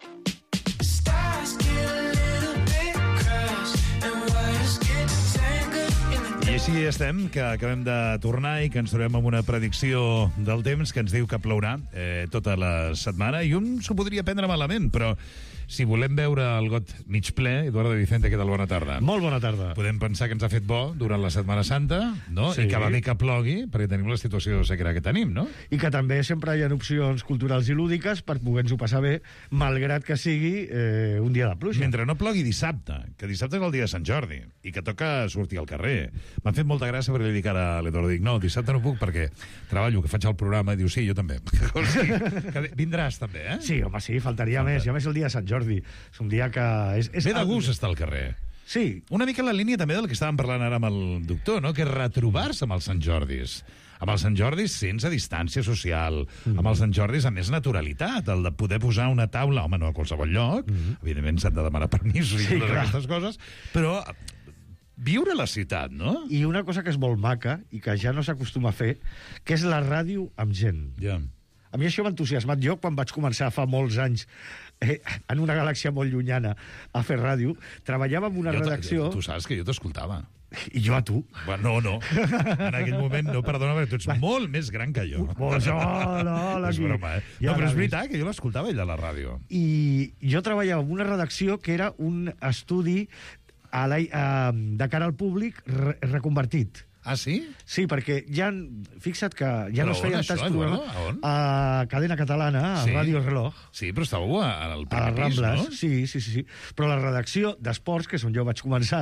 Speaker 10: I així estem, que acabem de tornar i que ens trobem amb una predicció del temps que ens diu que plourà eh, tota la setmana, i un s'ho podria prendre malament, però si volem veure el got mig ple, Eduardo de Vicente, què tal? Bona tarda.
Speaker 14: Molt bona tarda.
Speaker 10: Podem pensar que ens ha fet bo durant la Setmana Santa, no?
Speaker 14: Sí.
Speaker 10: I que va bé que plogui, perquè tenim la situació sequera que tenim, no?
Speaker 14: I que també sempre hi ha opcions culturals i lúdiques per poder-nos-ho passar bé, malgrat que sigui eh, un dia de pluja.
Speaker 10: Mentre no plogui dissabte, que dissabte és el dia de Sant Jordi, i que toca sortir al carrer. M'ha fet molta gràcia perquè li dic ara a l'Eduardo, dic, no, dissabte no puc perquè treballo, que faig el programa, i diu, sí, jo també. O sigui, que vindràs també, eh?
Speaker 14: Sí, home, sí, faltaria Falta. més. I a més el dia de Sant Jordi. És un dia que... És, és
Speaker 10: Ve de gust estar al carrer.
Speaker 14: Sí.
Speaker 10: Una mica en la línia també del que estàvem parlant ara amb el doctor, no? Que és retrobar-se amb els Sant Jordis. Amb els Sant Jordis sense distància social, mm. amb els Sant Jordis amb més naturalitat, el de poder posar una taula, home, no a qualsevol lloc, mm. evidentment s'han de demanar permisos i sí, totes clar. aquestes coses, però viure a la ciutat, no?
Speaker 14: I una cosa que és molt maca i que ja no s'acostuma a fer, que és la ràdio amb gent.
Speaker 10: Ja. Yeah.
Speaker 14: A mi això m'ha entusiasmat. Jo, quan vaig començar fa molts anys eh, en una galàxia molt llunyana a fer ràdio, treballava en una
Speaker 10: jo
Speaker 14: redacció...
Speaker 10: Tu saps que jo t'escoltava.
Speaker 14: I jo a tu.
Speaker 10: No, no. En aquell moment, no, perdona, perquè tu ets molt més gran que jo.
Speaker 14: Pues no, no, la
Speaker 10: és broma, eh? No, però és veritat que jo l'escoltava ell a la ràdio.
Speaker 14: I jo treballava en una redacció que era un estudi a la, a, de cara al públic re, reconvertit.
Speaker 10: Ah, sí?
Speaker 14: Sí, perquè ja... Fixa't que ja
Speaker 10: però
Speaker 14: no es feien tants programes a Cadena Catalana, a
Speaker 10: sí.
Speaker 14: Ràdio Reloj.
Speaker 10: Sí, però estàveu al primer
Speaker 14: a
Speaker 10: pis,
Speaker 14: Rambles,
Speaker 10: no?
Speaker 14: Sí, sí, sí, sí. Però la redacció d'Esports, que és on jo vaig començar,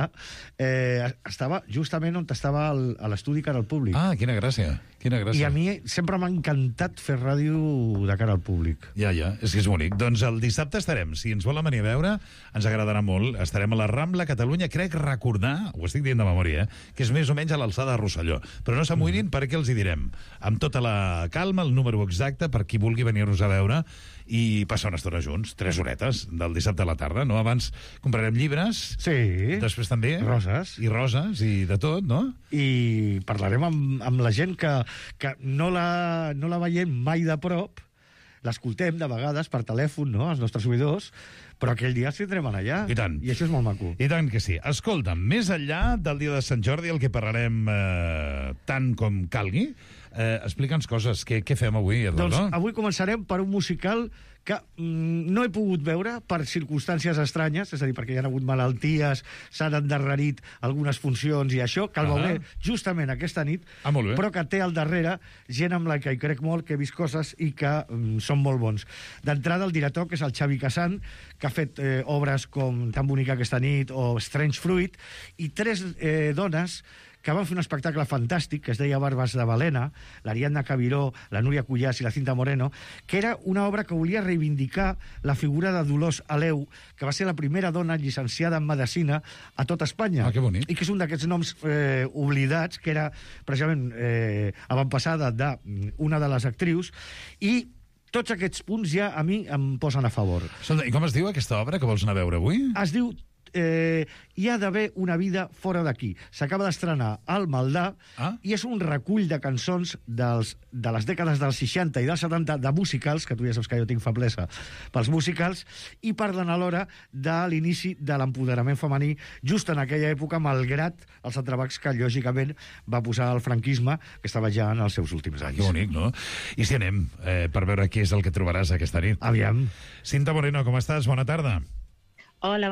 Speaker 14: eh, estava justament on estava el, a l'estudi cara al públic.
Speaker 10: Ah, quina gràcia, quina gràcia.
Speaker 14: I a mi sempre m'ha encantat fer ràdio de cara al públic.
Speaker 10: Ja, ja, és que és bonic. Doncs el dissabte estarem, si ens volen venir a veure, ens agradarà molt. Estarem a la Rambla, Catalunya, crec recordar, ho estic dient de memòria, eh, que és més o menys a l'alçada de Rosselló. Però no s'amoïnin mm. perquè els hi direm. Amb tota la calma, el número exacte, per qui vulgui venir-nos a veure i passar una estona junts, tres horetes, del dissabte a la tarda, no? Abans comprarem llibres.
Speaker 14: Sí.
Speaker 10: Després també...
Speaker 14: Roses.
Speaker 10: I roses, i de tot, no?
Speaker 14: I parlarem amb, amb la gent que, que no, la, no la veiem mai de prop, l'escoltem de vegades per telèfon, no?, els nostres oïdors, però aquell dia ens tindrem allà.
Speaker 10: I tant.
Speaker 14: I això és molt maco.
Speaker 10: I tant que sí. Escolta, més enllà del dia de Sant Jordi, el que parlarem eh, tant com calgui, eh, explica'ns coses. Què, què fem avui, Eduardo?
Speaker 14: Doncs avui començarem per un musical que mm, no he pogut veure per circumstàncies estranyes, és a dir, perquè hi ha hagut malalties, s'han endarrerit algunes funcions i això, que el veuré justament aquesta nit,
Speaker 10: ah,
Speaker 14: però que té al darrere gent amb la que hi crec molt, que he vist coses i que mm, són molt bons. D'entrada, el director, que és el Xavi Cassan, que ha fet eh, obres com Tan bonica aquesta nit o Strange Fruit, i tres eh, dones que van fer un espectacle fantàstic que es deia Barbes de Balena, l'Ariadna Cabiró, la Núria Cuyàs i la Cinta Moreno, que era una obra que volia reivindicar la figura de Dolors Aleu, que va ser la primera dona llicenciada en Medicina a tot Espanya.
Speaker 10: Ah, que bonic.
Speaker 14: I que és un d'aquests noms eh, oblidats, que era precisament eh, avantpassada d'una de les actrius, i tots aquests punts ja a mi em posen a favor.
Speaker 10: I com es diu aquesta obra que vols anar a veure avui?
Speaker 14: Es diu Eh, hi ha d'haver una vida fora d'aquí. S'acaba d'estrenar al Maldà ah? i és un recull de cançons dels, de les dècades dels seixanta i dels setanta de musicals, que tu ja saps que jo tinc feblesa pels musicals, i parlen alhora de l'inici de l'empoderament femení just en aquella època, malgrat els entrebancs que lògicament va posar el franquisme, que estava ja en els seus últims anys.
Speaker 10: Que bonic, no? I si anem eh, per veure què és el que trobaràs aquesta nit?
Speaker 14: Aviam.
Speaker 10: Cinta Moreno, com estàs? Bona tarda.
Speaker 15: Hola,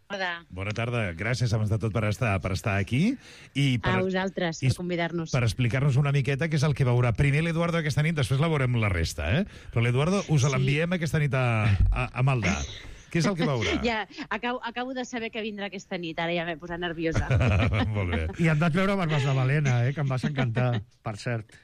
Speaker 10: bona tarda, gràcies abans de tot per estar, per estar aquí. I per,
Speaker 15: a vosaltres, per convidar-nos.
Speaker 10: Per explicar-nos una miqueta què és el que veurà primer l'Eduardo aquesta nit, després la veurem la resta, eh? Però l'Eduardo us l'enviem sí. aquesta nit a, a, a Maldà. Què és el que veurà?
Speaker 15: Ja, acabo, acabo de saber que vindrà aquesta nit, ara ja m'he posat nerviosa.
Speaker 10: Molt bé.
Speaker 14: I em vaig veure Barbes de Balena, eh, que em vas encantar, per cert.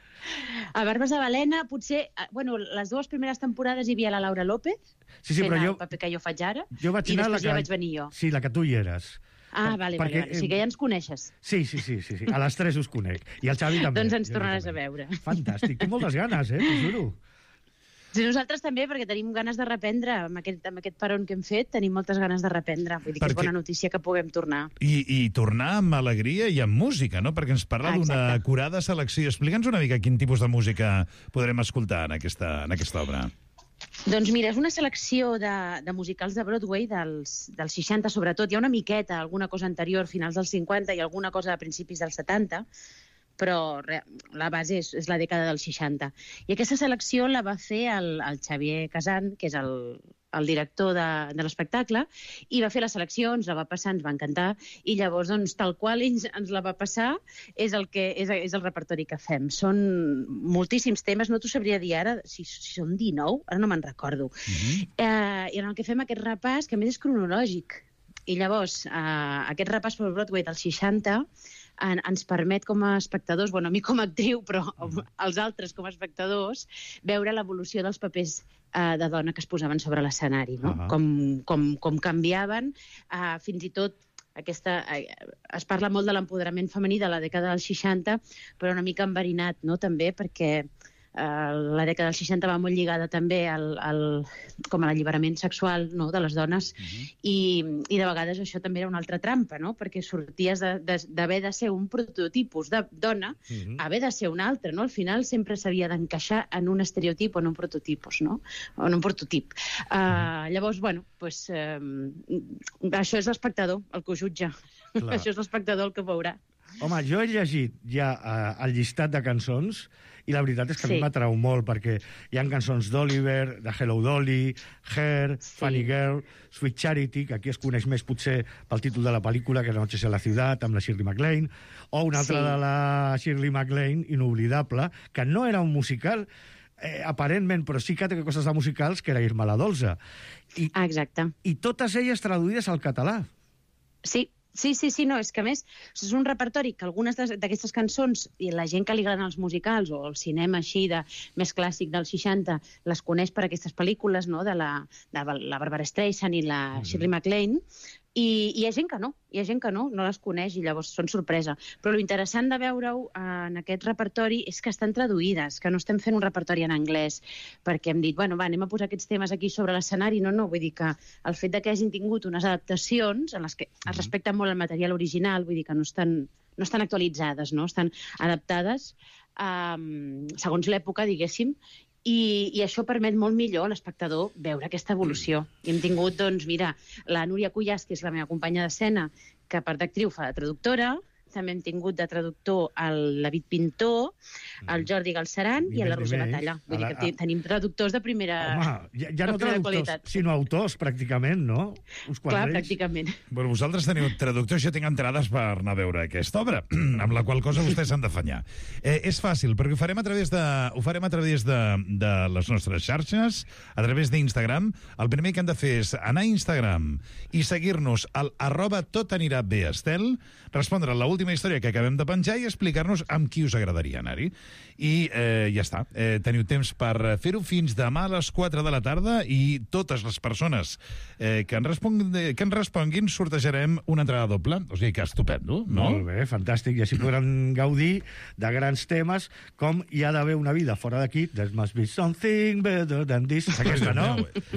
Speaker 15: A Barbes de Balena, potser... Bueno, les dues primeres temporades hi havia la Laura López,
Speaker 14: sí, sí,
Speaker 15: fent
Speaker 14: però jo,
Speaker 15: el paper que jo faig ara,
Speaker 14: jo vaig
Speaker 15: i després
Speaker 14: la que,
Speaker 15: ja vaig venir jo.
Speaker 14: Sí, la que tu hi eres.
Speaker 15: Ah, vale, perquè, vale, vale. O sigui que ja ens coneixes.
Speaker 14: Sí, sí, sí, sí, sí. A les tres us conec. I el Xavi també.
Speaker 15: Doncs ens tornaràs a veure.
Speaker 14: Fantàstic, tinc moltes ganes, eh, t'ho juro.
Speaker 15: Sí, nosaltres també, perquè tenim ganes de reprendre. Amb aquest, amb aquest peron que hem fet, tenim moltes ganes de reprendre. Vull dir que perquè... és bona notícia que puguem tornar.
Speaker 10: I, I tornar amb alegria i amb música, no? Perquè ens parla ah, d'una acurada selecció. Explica'ns una mica quin tipus de música podrem escoltar en aquesta, en aquesta obra.
Speaker 15: Doncs mira, és una selecció de, de musicals de Broadway dels, dels seixanta, sobretot. Hi ha una miqueta, alguna cosa anterior, finals dels cinquanta, i alguna cosa a principis dels setanta, però la base és, és la dècada dels seixanta. I aquesta selecció la va fer el, el Xavier Cassan, que és el, el director de, de l'espectacle, i va fer la selecció, ens la va passar, ens va encantar, i llavors, doncs, tal qual ens, ens la va passar, és el, que, és, és el repertori que fem. Són moltíssims temes, no t'ho sabria dir ara, si, si són dinou, ara no me'n recordo. Mm-hmm. eh, I en el que fem aquest repàs, que a més és cronològic, i llavors eh, aquest repàs per Broadway dels seixanta en, ens permet com a espectadors, bueno, a mi com a actriu, però als altres com a espectadors, veure l'evolució dels papers eh, de dona que es posaven sobre l'escenari, no? Uh-huh. com, com, com canviaven, eh, fins i tot aquesta, eh, es parla molt de l'empoderament femení de la dècada dels seixanta, però una mica enverinat, no?, també, perquè la dècada dels seixanta va molt lligada també al, al, com a l'alliberament sexual, no?, de les dones, uh-huh. i, i de vegades això també era una altra trampa, no?, perquè sorties d'haver de, de ser un prototipus de dona uh-huh. a haver de ser un altre, no? Al final sempre s'havia d'encaixar en un estereotip o en un prototipus, no?, o en un prototip. Uh, uh-huh. Llavors, bueno, pues, uh, això és l'espectador el que ho jutja. Clar. Això és l'espectador el que veurà.
Speaker 14: Home, jo he llegit ja uh, el llistat de cançons i la veritat és que sí. a mi m'atrau molt, perquè hi ha cançons d'Oliver, de Hello Dolly, Her, sí. Funny Girl, Sweet Charity, que aquí es coneix més potser pel títol de la pel·lícula, que és Noches en la ciutat, amb la Shirley MacLaine, o una altra sí. de la Shirley MacLaine, Inoblidable, que no era un musical, eh, aparentment, però sí que té coses de musicals, que era Irma la Dolça. I,
Speaker 15: ah, exacte.
Speaker 14: I totes elles traduïdes al català.
Speaker 15: Sí. Sí, sí, sí, no, és que a més és un repertori que algunes d'aquestes cançons i la gent que li agraden els musicals o el cinema així de més clàssic dels seixanta les coneix per aquestes pel·lícules, no?, de la, de la Barbara Streisand i la mm-hmm. Shirley MacLaine, i, i hi ha gent que no, hi ha gent que no, no les coneix i llavors són sorpresa. Però l'interessant de veure-ho en aquest repertori és que estan traduïdes, que no estem fent un repertori en anglès, perquè hem dit, bueno, va, anem a posar aquests temes aquí sobre l'escenari. No, no, vull dir que el fet de que hagin tingut unes adaptacions en les que es respecta molt el material original, vull dir que no estan, no estan actualitzades, no? Estan adaptades um, segons l'època, diguéssim, I, i això permet molt millor a l'espectador veure aquesta evolució. I hem tingut, doncs, mira, la Núria Cuyàs, que és la meva companya d'escena, que a part d'actriu fa de traductora, també hem tingut de traductor el David Pintor, el Jordi Galceran i, i la Roser Batalla. Vull dir que tenim traductors de primera,
Speaker 14: Home, ja, ja no traductors, qualitat. Sinó autors, pràcticament, no? Uns
Speaker 15: Clar, ells. Pràcticament.
Speaker 10: Bueno, vosaltres teniu traductors, jo tinc entrades per anar a veure aquesta obra, amb la qual cosa vostès s'han d'afanyar. Eh, és fàcil, perquè ho farem a través de, ho farem a través de, de les nostres xarxes, a través d'Instagram. El primer que hem de fer és anar a Instagram i seguir-nos al arroba tot anirà bé Estel, respondre a l'última història que acabem de penjar i explicar-nos amb qui us agradaria anar-hi. I eh, ja està. Eh, teniu temps per fer-ho fins demà a les quatre de la tarda i totes les persones eh, que, en responguin, que en responguin sortejarem una entrada doble. O sigui que estupendo, no?
Speaker 14: Molt bé, fantàstic. I així podran gaudir de grans temes com Hi ha d'haver una vida fora d'aquí, There must be something better than this. És aquesta, no?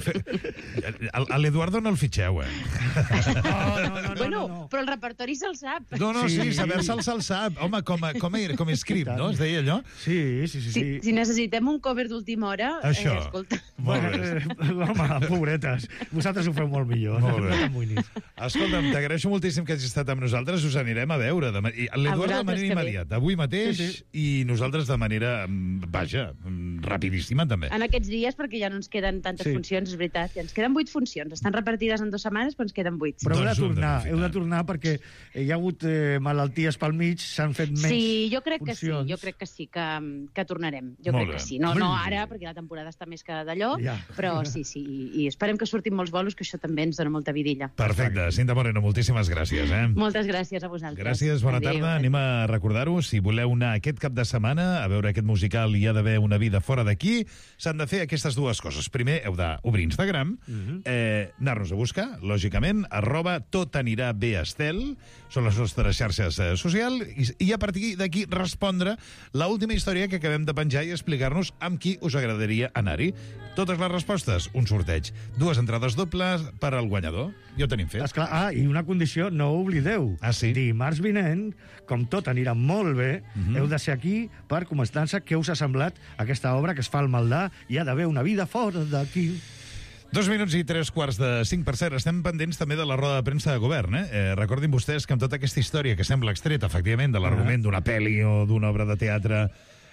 Speaker 10: L'Eduardo no el fitxeu, eh?
Speaker 14: No, no, no,
Speaker 15: bueno,
Speaker 14: no, no.
Speaker 15: però el repertori se'l sap.
Speaker 10: No, no, sí, sí saber-se'l se'l sap. Home, com, a, com, a, com a script, no? Es deia allò?
Speaker 14: Sí, sí, sí.
Speaker 15: Si,
Speaker 14: sí.
Speaker 15: si necessitem un cover d'última hora,
Speaker 10: Això.
Speaker 15: Eh, escolta...
Speaker 14: Bueno, eh, home, pobretes, vosaltres ho feu molt millor.
Speaker 10: Molt bé.
Speaker 14: No
Speaker 10: Escolta'm, t'agraeixo moltíssim que hagis estat amb nosaltres, us anirem a veure. L'Eduard de manera immediata, avui mateix, sí, sí. i nosaltres de manera, vaja, rapidíssima també.
Speaker 15: En aquests dies, perquè ja no ens queden tantes sí. funcions, és veritat, ja ens queden vuit funcions. Estan repartides en dues setmanes, però ens queden vuit.
Speaker 14: Però heu de
Speaker 10: doncs
Speaker 14: tornar, heu de tornar perquè hi ha hagut eh, malalties pel mig, s'han fet menys
Speaker 15: Sí, jo crec que
Speaker 14: funcions.
Speaker 15: sí, jo crec que sí, que, que tornarem. Jo
Speaker 10: Molt
Speaker 15: crec
Speaker 10: bé.
Speaker 15: que sí. No, no ara, perquè la temporada està més que d'allò,
Speaker 14: Ja.
Speaker 15: però sí, sí, i, i esperem que surtin molts bolos, que això també ens dona molta vidilla.
Speaker 10: Perfecte. Cinta Moreno, moltíssimes gràcies. Eh?
Speaker 15: Moltes gràcies a vosaltres.
Speaker 10: Gràcies, bona
Speaker 15: Adéu.
Speaker 10: tarda. Anem a recordar-ho. Si voleu anar aquest cap de setmana a veure aquest musical Hi ha d'haver una vida fora d'aquí, s'han de fer aquestes dues coses. Primer, heu d'obrir Instagram, eh, anar-nos a buscar, lògicament, arroba tot anirà bé Estel, són les nostres xarxes eh, socials, i, i a partir d'aquí respondre l'última història que acabem de penjar i explicar-nos amb qui us agradaria anar-hi. Totes les respostes, un sorteig. Dues entrades dobles per al guanyador. Ja ho tenim fet.
Speaker 14: Esclar, ah, i una condició, no ho oblideu.
Speaker 10: Ah, sí?
Speaker 14: Dimarts vinent, com tot anirà molt bé,
Speaker 10: Mhm.
Speaker 14: heu de ser aquí per començar-se què us ha semblat aquesta obra que es fa al Maldà. Hi ha d'haver una vida fora d'aquí.
Speaker 10: Dos minuts i tres quarts de cinc. Per cert, estem pendents també de la roda de premsa de govern. Eh? Eh, recordin vostès que amb tota aquesta història que sembla extreta, efectivament, de l'argument d'una pel·li o d'una obra de teatre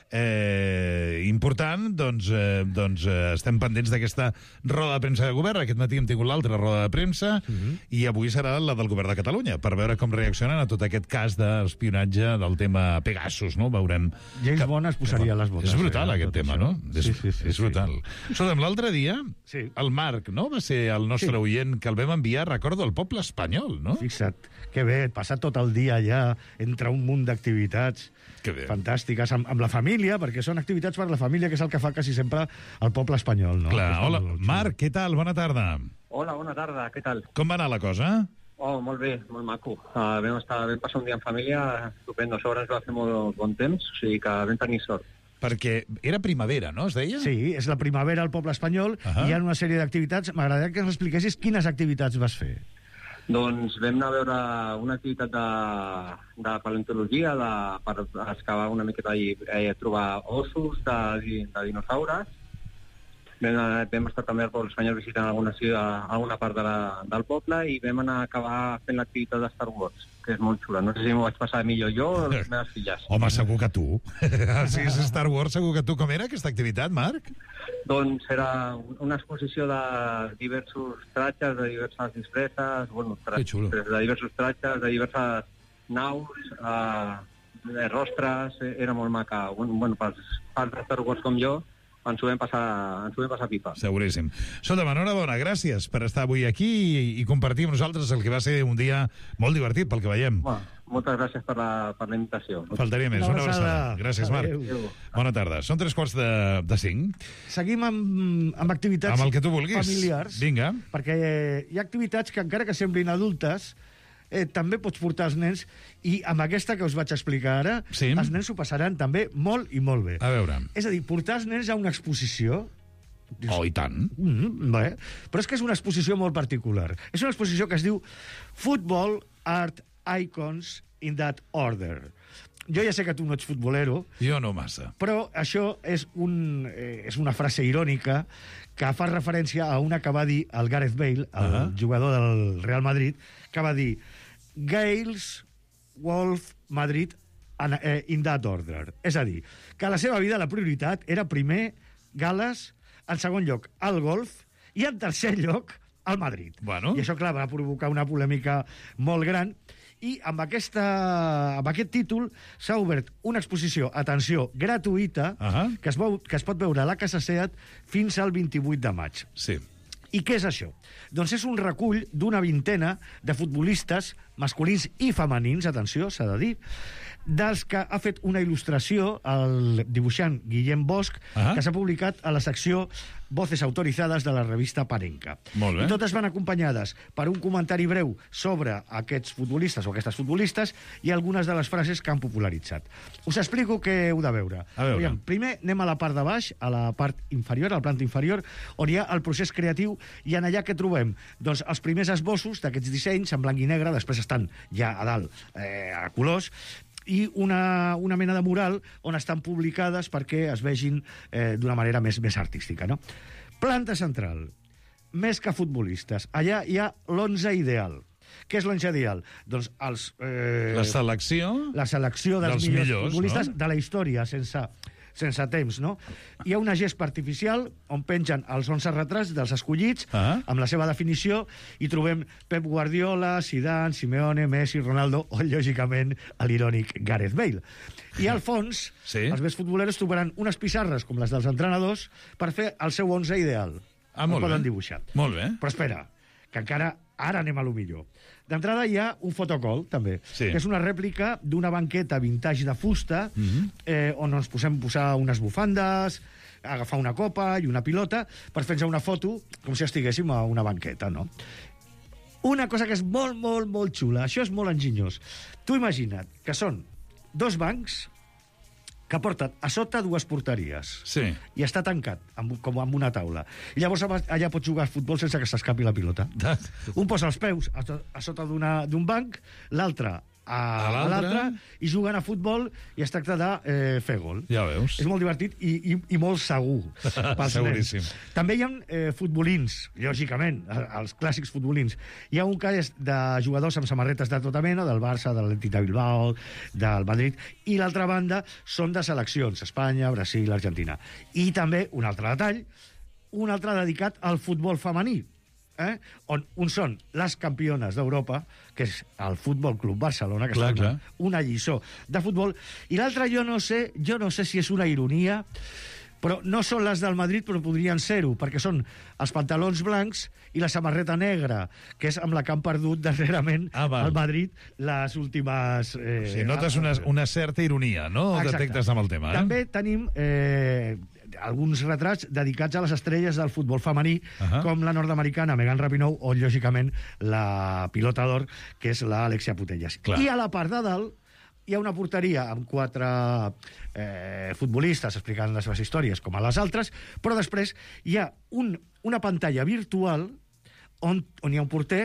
Speaker 10: eh, important, doncs, eh, doncs eh, estem pendents d'aquesta roda de premsa de govern. Aquest matí hem tingut l'altra roda de premsa
Speaker 14: Mhm.
Speaker 10: i avui serà la del govern de Catalunya, per veure com reaccionen a tot aquest cas d'espionatge del tema Pegasus, no? Veurem...
Speaker 14: James Bond es posaria les botes.
Speaker 10: És brutal,
Speaker 14: eh,
Speaker 10: aquest
Speaker 14: tot
Speaker 10: tema,
Speaker 14: això.
Speaker 10: no? És,
Speaker 14: Sí, sí, sí,
Speaker 10: és
Speaker 14: sí.
Speaker 10: brutal. Escolta'm, l'altre dia,
Speaker 14: Sí.
Speaker 10: el Marc, no?, va ser el nostre
Speaker 14: Sí.
Speaker 10: oient que el vam enviar, recordo, al poble espanyol, no?
Speaker 14: Fixa't, que bé, passar tot el dia allà entre un munt d'activitats
Speaker 10: Que bé.
Speaker 14: fantàstiques, amb, amb la família, perquè són activitats per la família, que és el que fa quasi sempre el poble espanyol, no?
Speaker 10: Clar,
Speaker 14: Que està
Speaker 10: hola,
Speaker 14: molt xulo.
Speaker 10: Marc, què tal? Bona tarda.
Speaker 16: Hola, bona tarda, què tal?
Speaker 10: Com va anar la cosa?
Speaker 16: Oh, molt bé, molt maco. Uh, vam, estar, vam passar un dia en família estupendo. A sobre ens va fer molt bon temps, o sigui que vam tenir sort.
Speaker 10: perquè era primavera, no, es deia?
Speaker 14: Sí, és la primavera al poble espanyol, uh -huh. i hi ha una sèrie d'activitats. M'agradaria que ens expliquessis quines activitats vas fer.
Speaker 16: Doncs vam anar a veure una activitat de, de paleontologia, de, per excavar una miqueta i eh, trobar ossos de, de dinosaures. Vam, vam estar també al poble espanyol visitant alguna, alguna part de la, del poble i vam anar a acabar fent l'activitat de Star Wars, que és molt xula. No sé si m'ho vaig passar millor jo o les meves filles.
Speaker 10: Home, segur que tu. Si és Star Wars, segur que tu. Com era aquesta activitat, Marc?
Speaker 16: Doncs era una exposició de diversos tratges, de diverses disfresses, bueno, tratges, de diversos tratges, de diverses naus, eh, de rostres, era molt maca. Bueno, pels fans de Star Wars com jo, ens ho vam passar, ens ho vam passar pipa.
Speaker 10: Seguríssim. Escolta'm, enhorabona, gràcies per estar avui aquí i, i compartir amb nosaltres el que va ser un dia molt divertit, pel que veiem.
Speaker 16: Bueno, moltes gràcies per la, per la invitació.
Speaker 10: Faltaria més. Una abraçada. Gràcies, Marc. Adéu. Bona tarda. Són tres quarts de, de cinc.
Speaker 14: Seguim amb, amb activitats
Speaker 10: amb el que tu vulguis.
Speaker 14: Familiars.
Speaker 10: Vinga.
Speaker 14: Perquè hi ha activitats que, encara que semblin adultes, eh, també pots portar els nens, i amb aquesta que us vaig explicar ara,
Speaker 10: sí.
Speaker 14: Els nens s'ho passaran també molt i molt bé.
Speaker 10: A veure.
Speaker 14: És a dir, portar els nens a una exposició...
Speaker 10: Oh, i tant.
Speaker 14: Mm, bé. Però és que és una exposició molt particular. És una exposició que es diu Football Art Icons in That Order. Jo ja sé que tu no ets futbolero.
Speaker 10: Jo no massa.
Speaker 14: Però això és, un, eh, és una frase irònica que fa referència a una que va dir el Gareth Bale, el uh -huh. jugador del Real Madrid, que va dir Gales, Wolf, Madrid eh, in that order. És a dir, que a la seva vida la prioritat era primer Gales, en segon lloc el golf i en tercer lloc el Madrid.
Speaker 10: Bueno.
Speaker 14: I això, clar, va provocar una polèmica molt gran. I amb, aquesta, amb aquest títol s'ha obert una exposició, atenció, gratuïta, uh -huh. que, es veu, que es pot veure a la Casa Seat fins al vint-i-vuit de maig.
Speaker 10: Sí.
Speaker 14: I què és això? Doncs és un recull d'una vintena de futbolistes masculins i femenins, atenció, s'ha de dir, dels que ha fet una il·lustració el dibuixant Guillem Bosch, uh -huh. que s'ha publicat a la secció Voces Autoritzades de la revista Parenca.
Speaker 10: Molt bé.
Speaker 14: I totes van acompanyades per un comentari breu sobre aquests futbolistes o aquestes futbolistes i algunes de les frases que han popularitzat. Us explico què heu de veure.
Speaker 10: A veure.
Speaker 14: Aviam, primer anem a la part de baix, a la part inferior, al planta inferior, on hi ha el procés creatiu, i en allà que trobem? Doncs els primers esbossos d'aquests dissenys en blanc i negre, després estan ja a dalt eh, a colors, i una, una mena de mural on estan publicades perquè es vegin eh, d'una manera més, més artística, no? Planta central. Més que futbolistes. Allà hi ha l'onze ideal. Què és l'onze ideal? Doncs els... Eh,
Speaker 10: la selecció...
Speaker 14: La selecció dels,
Speaker 10: dels
Speaker 14: millors,
Speaker 10: millors
Speaker 14: futbolistes,
Speaker 10: no?
Speaker 14: De la història, sense... sense temps, no? Hi ha una gespa artificial on pengen els onze retrats dels escollits, ah. amb la seva definició, i trobem Pep Guardiola, Zidane, Simeone, Messi, Ronaldo, o, lògicament, l'irònic Gareth Bale. I al fons, sí. els més futboleros trobaran unes pissarres, com les dels entrenadors, per fer el seu onze ideal.
Speaker 10: Ah, molt
Speaker 14: poden
Speaker 10: bé.
Speaker 14: dibuixar.
Speaker 10: Molt bé.
Speaker 14: Però espera, que encara ara anem a lo millor. D'entrada hi ha un fotocol, també,
Speaker 10: sí.
Speaker 14: que és una rèplica d'una banqueta vintage de fusta, mm -hmm. eh, on ens posem posar unes bufandes, agafar una copa i una pilota, per fer-nos una foto, com si estiguéssim a una banqueta, no? Una cosa que és molt, molt, molt xula, això és molt enginyós. Tu imagina't que són dos bancs que porten a sota dues porteries.
Speaker 10: Sí.
Speaker 14: I està tancat, amb, com amb una taula. I llavors allà pots jugar a futbol sense que s'escapi la pilota. Un posa els peus a, a sota d'un banc, l'altre a, a l'altre, i juguen a futbol, i es tracta de eh, fer gol.
Speaker 10: Ja veus.
Speaker 14: És molt divertit i, i, i molt segur pels
Speaker 10: Seguríssim.
Speaker 14: nens. També hi ha eh, futbolins, lògicament, els clàssics futbolins. Hi ha un que és de jugadors amb samarretes de tota mena, del Barça, de l'Atlètic de Bilbao, del Madrid, i l'altra banda són de seleccions, Espanya, Brasil, Argentina. I també, un altre detall, un altre dedicat al futbol femení, Eh? on un són les campiones d'Europa, que és el Futbol Club Barcelona, que
Speaker 10: clar,
Speaker 14: és una,
Speaker 10: clar.
Speaker 14: una lliçó de futbol, i l'altra jo no sé, jo no sé si és una ironia, però no són les del Madrid, però podrien ser-ho, perquè són els pantalons blancs i la samarreta negra, que és amb la que han perdut darrerament
Speaker 10: ah,
Speaker 14: al Madrid les últimes...
Speaker 10: Eh, o sigui, notes una, una certa ironia, no? Exacte. Detectes amb el tema. Eh?
Speaker 14: També tenim... Eh, alguns retrats dedicats a les estrelles del futbol femení, uh -huh. com la nord-americana Megan Rapinoe o, lògicament, la pilota d'or, que és l'Alexia Putellas. Clar. I a la part de dalt hi ha una porteria amb quatre eh, futbolistes explicant les seves històries, com a les altres, però després hi ha un, una pantalla virtual on, on hi ha un porter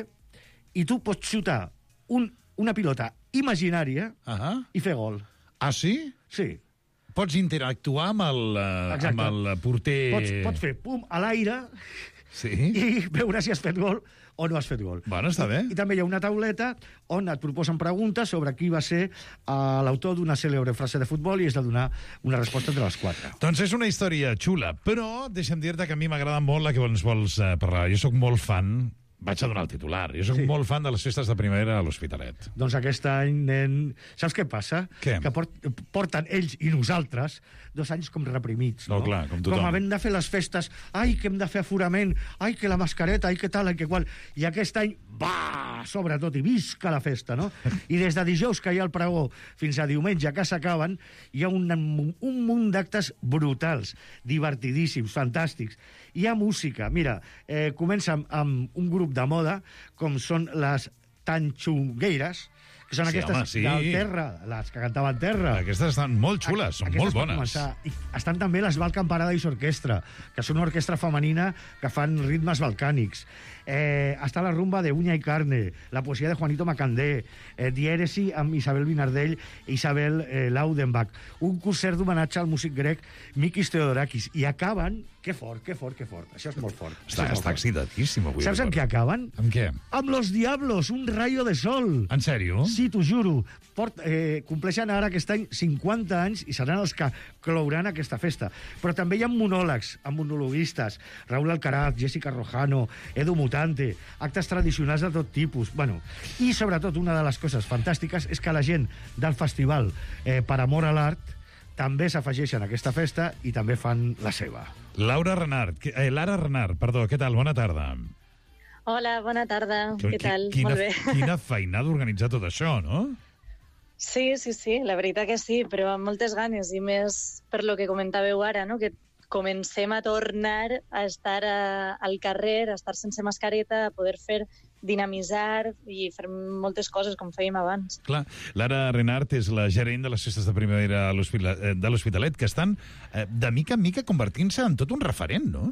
Speaker 14: i tu pots xutar un, una pilota imaginària uh-huh. i fer gol.
Speaker 10: Ah, sí?
Speaker 14: Sí.
Speaker 10: Pots interactuar amb el, uh, amb el porter...
Speaker 14: Pots, pots fer pum a l'aire
Speaker 10: sí.
Speaker 14: i veure si has fet gol o no has fet gol.
Speaker 10: Bueno, està bé.
Speaker 14: I també hi ha una tauleta on et proposen preguntes sobre qui va ser uh, l'autor d'una cèlebre frase de futbol i has de donar una resposta entre les quatre.
Speaker 10: Doncs és una història xula, però deixa'm dir-te que a mi m'agrada molt la que ens vols uh, parlar. Jo sóc molt fan... Vaig a donar el titular. Jo soc sí. molt fan de les festes de primavera a l'Hospitalet.
Speaker 14: Doncs aquest any, nen... Saps què passa?
Speaker 10: Què?
Speaker 14: Que port, porten ells i nosaltres dos anys com reprimits.
Speaker 10: No,
Speaker 14: no?
Speaker 10: clar, com tothom.
Speaker 14: Com havent de fer les festes. Ai, que hem de fer aforament. Ai, que la mascareta, ai, que tal, ai, que qual. I aquest any, va, sobretot, i visca la festa, no? I des de dijous que hi ha el pregó fins a diumenge que s'acaben, hi ha un, un munt d'actes brutals, divertidíssims, fantàstics. Hi ha música. Mira, eh, comença amb, amb un grup de moda, com són les Tanxungueires, que són
Speaker 10: sí,
Speaker 14: aquestes
Speaker 10: home, sí.
Speaker 14: del Terra, les que cantaven Terra.
Speaker 10: Aquestes estan molt xules, són
Speaker 14: aquestes
Speaker 10: molt bones.
Speaker 14: Començar. I estan també les Balkan Paradise Orquestra, que són una orquestra femenina que fan ritmes balcànics. Eh, està la rumba de Uña i Carne, la poesia de Juanito Macandé, eh, Dièresi amb Isabel Vinardell i Isabel eh, Laudenbach, un concert d'homenatge al músic grec Mikis Theodorakis, i acaben, que fort, que fort, que fort, això és molt fort.
Speaker 10: Està,
Speaker 14: és
Speaker 10: està excitadíssim avui.
Speaker 14: Saps amb què acaben?
Speaker 10: Amb què?
Speaker 14: Amb Los Diablos, un rayo de sol.
Speaker 10: En sèrio?
Speaker 14: Sí, t'ho juro. Port, eh, compleixen ara aquest any cinquanta anys i seran els que clouran aquesta festa. Però també hi ha monòlegs, amb monologuistes, Raúl Alcaraz, Jessica Rojano, Edu Mutante, actes tradicionals de tot tipus. Bueno, i sobretot una de les coses fantàstiques és que la gent del festival eh, Per Amor a l'Art també s'afegeixen a aquesta festa i també fan la seva.
Speaker 10: Laura Renard, eh, Lara Renard, perdó, què tal? Bona tarda.
Speaker 17: Hola, bona tarda. Què tal?
Speaker 10: Quina,
Speaker 17: Molt bé.
Speaker 10: Quina feinada d'organitzar tot això, no?
Speaker 17: Sí, sí, sí, la veritat que sí, però amb moltes ganes, i més per lo que comentàveu ara, no? Que comencem a tornar a estar a, al carrer, a estar sense mascareta, a poder fer dinamitzar i fer moltes coses com fèiem abans.
Speaker 10: Clar, Lara Renard és la gerent de les festes de primavera de l'Hospitalet, que estan eh, de mica en mica convertint-se en tot un referent, no?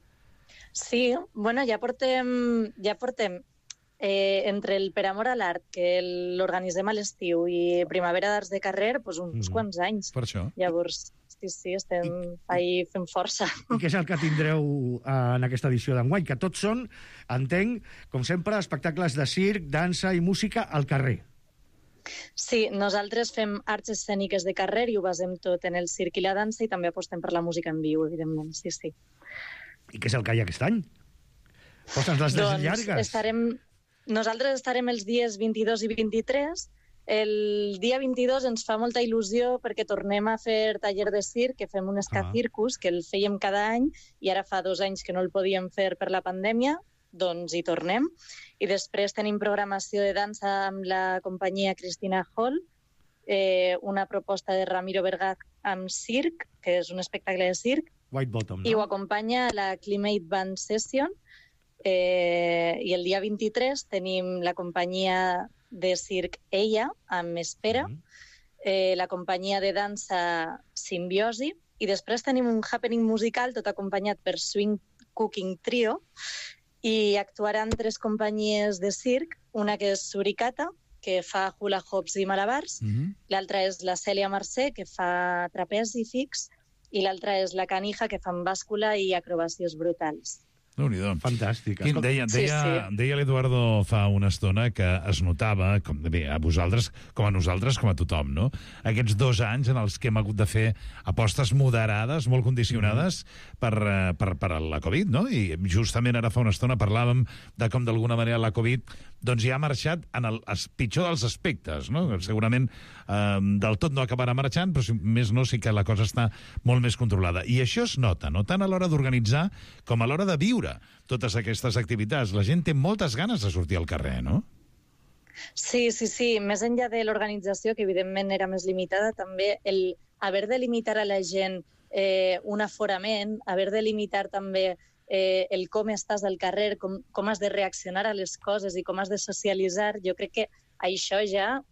Speaker 17: Sí, bueno, ja portem, ja portem eh, entre el Per Amor a l'Art, que l'organitzem a l'estiu, i Primavera d'Arts de Carrer, doncs uns mm. quants anys.
Speaker 10: Per això.
Speaker 17: Llavors, sí, sí, estem I, ahí fent força.
Speaker 14: I què és el que tindreu en aquesta edició d'enguany? Que tots són, entenc, com sempre, espectacles de circ, dansa i música al carrer.
Speaker 17: Sí, nosaltres fem arts escèniques de carrer i ho basem tot en el circ i la dansa, i també apostem per la música en viu, evidentment, sí, sí.
Speaker 14: I què és el que hi ha aquest any? Posa'ns les doncs, llargues.
Speaker 17: Estarem... Nosaltres estarem els dies vint-i-dos i vint-i-tres. El dia vint-i-dos ens fa molta il·lusió perquè tornem a fer taller de circ, que fem un ska ah. circus, que el fèiem cada any, i ara fa dos anys que no el podíem fer per la pandèmia, doncs hi tornem. I després tenim programació de dansa amb la companyia Cristina Hall, eh, una proposta de Ramiro Vergaz amb circ, que és un espectacle de circ,
Speaker 14: White Bottom, no?
Speaker 17: I ho acompanya la Climate Band Session, eh, i el dia vint-i-tres tenim la companyia de circ Ella, amb Espera, mm-hmm. eh, la companyia de dansa Simbiosi, i després tenim un happening musical tot acompanyat per Swing Cooking Trio, i actuaran tres companyies de circ, una que és Suricata, que fa hula hoops i malabars, mm-hmm. l'altra és la Cèlia Mercè, que fa trapezi fix, i l'altra és la Canija, que fan bàscula i acrobàcies brutals.
Speaker 10: Déu-n'hi-do.
Speaker 14: Fantàstic.
Speaker 10: Quin, deia deia, sí, sí. deia l'Eduardo fa una estona que es notava, com, bé, a vosaltres, com a nosaltres, com a tothom, no? Aquests dos anys en els que hem hagut de fer apostes moderades, molt condicionades mm-hmm. per, per, per la Covid, no? I justament ara fa una estona parlàvem de com d'alguna manera la Covid doncs ja ha marxat en el pitjor dels aspectes, no? Segurament eh, del tot no acabarà marxant, però si més no sí que la cosa està molt més controlada. I això es nota, no tant a l'hora d'organitzar com a l'hora de viure totes aquestes activitats. La gent té moltes ganes de sortir al carrer, no?
Speaker 17: Sí, sí, sí. Més enllà de l'organització, que evidentment era més limitada, també el haver de limitar a la gent eh, un aforament, haver de limitar també eh, el com estàs al carrer, com, com has de reaccionar a les coses i com has de socialitzar, jo crec que això ja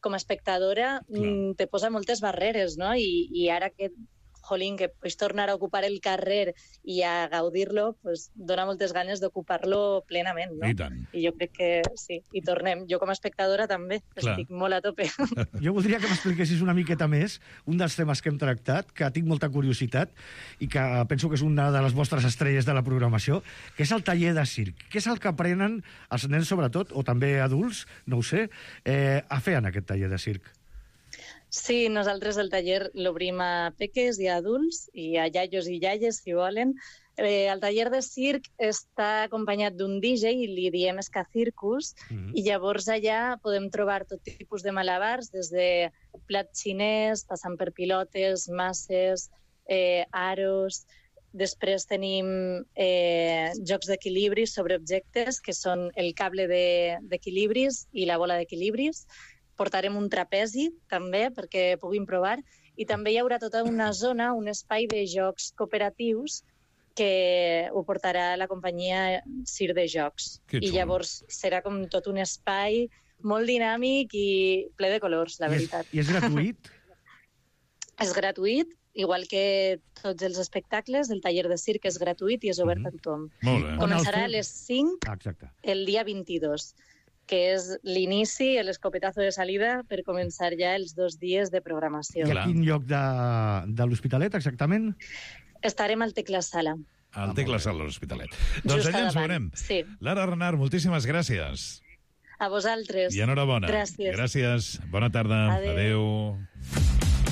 Speaker 17: com a espectadora mm, te posa moltes barreres, no? I, i ara que jolín, que pots tornar a ocupar el carrer i a gaudir-lo, pues, dona moltes ganes d'ocupar-lo plenament, no?
Speaker 10: I tant.
Speaker 17: I jo crec que sí, i tornem. Jo com a espectadora també
Speaker 14: Clar.
Speaker 17: estic molt a tope.
Speaker 14: Jo voldria que m'expliquessis una miqueta més un dels temes que hem tractat, que tinc molta curiositat i que penso que és una de les vostres estrelles de la programació, que és el taller de circ. Què és el que aprenen els nens, sobretot, o també adults, no ho sé, eh, a fer en aquest taller de circ?
Speaker 17: Sí, nosaltres el taller l'obrim a peques i a adults i a iaios i iaies, si volen. Eh, el taller de circ està acompanyat d'un D J i li diem Ska Circus, mm-hmm. i llavors allà podem trobar tot tipus de malabars, des de plat xinès, passant per pilotes, masses, eh, aros. Després tenim eh, jocs d'equilibris sobre objectes, que són el cable d'equilibris i la bola d'equilibris. Portarem un trapezi, també, perquè puguin provar. I també hi haurà tota una zona, un espai de jocs cooperatius que ho portarà la companyia Cir de Jocs. I llavors serà com tot un espai molt dinàmic i ple de colors, la veritat.
Speaker 14: I és, i és gratuït?
Speaker 17: És gratuït, igual que tots els espectacles. El taller de circ és gratuït i és obert mm-hmm. a tothom.
Speaker 10: Molt bé.
Speaker 17: Començarà a les cinc
Speaker 14: Exacte.
Speaker 17: El dia vint-i-dos. Que és l'inici, l'escopetazo de salida, per començar ja els dos dies de programació.
Speaker 14: I a quin lloc de, de l'Hospitalet, exactament?
Speaker 17: Estarem al Tecla Sala.
Speaker 10: Al Tecla Sala, l'Hospitalet. Doncs allà ens veurem.
Speaker 17: Sí.
Speaker 10: Lara Renart, moltíssimes gràcies.
Speaker 17: A vosaltres.
Speaker 10: I enhorabona.
Speaker 17: Gràcies.
Speaker 10: Gràcies. Bona tarda.
Speaker 17: Adéu.
Speaker 10: Adéu.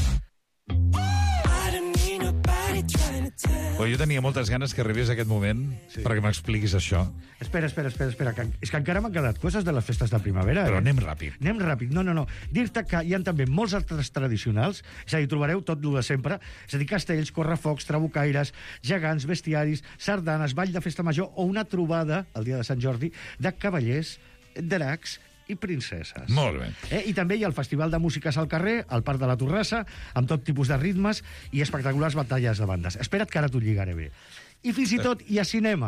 Speaker 10: Però jo tenia moltes ganes que arribés aquest moment sí. perquè m'expliquis això.
Speaker 14: Espera, espera, espera, espera, que és que encara m'han quedat coses de les festes de primavera.
Speaker 10: Però
Speaker 14: eh?
Speaker 10: anem ràpid.
Speaker 14: Anem ràpid, no, no, no. Dir-te que hi ha també molts altres tradicionals, és a dir, trobareu tot el de sempre, és a dir, castells, correfocs, trabucaires, gegants, bestiaris, sardanes, ball de festa major o una trobada, el dia de Sant Jordi, de cavallers, dracs i princeses.
Speaker 10: Molt bé.
Speaker 14: Eh? I també hi ha el Festival de Músiques al carrer, al Parc de la Torrassa, amb tot tipus de ritmes i espectaculars batalles de bandes. Espera't que ara t'ho lligaré bé. I fins i tot hi ha cinema.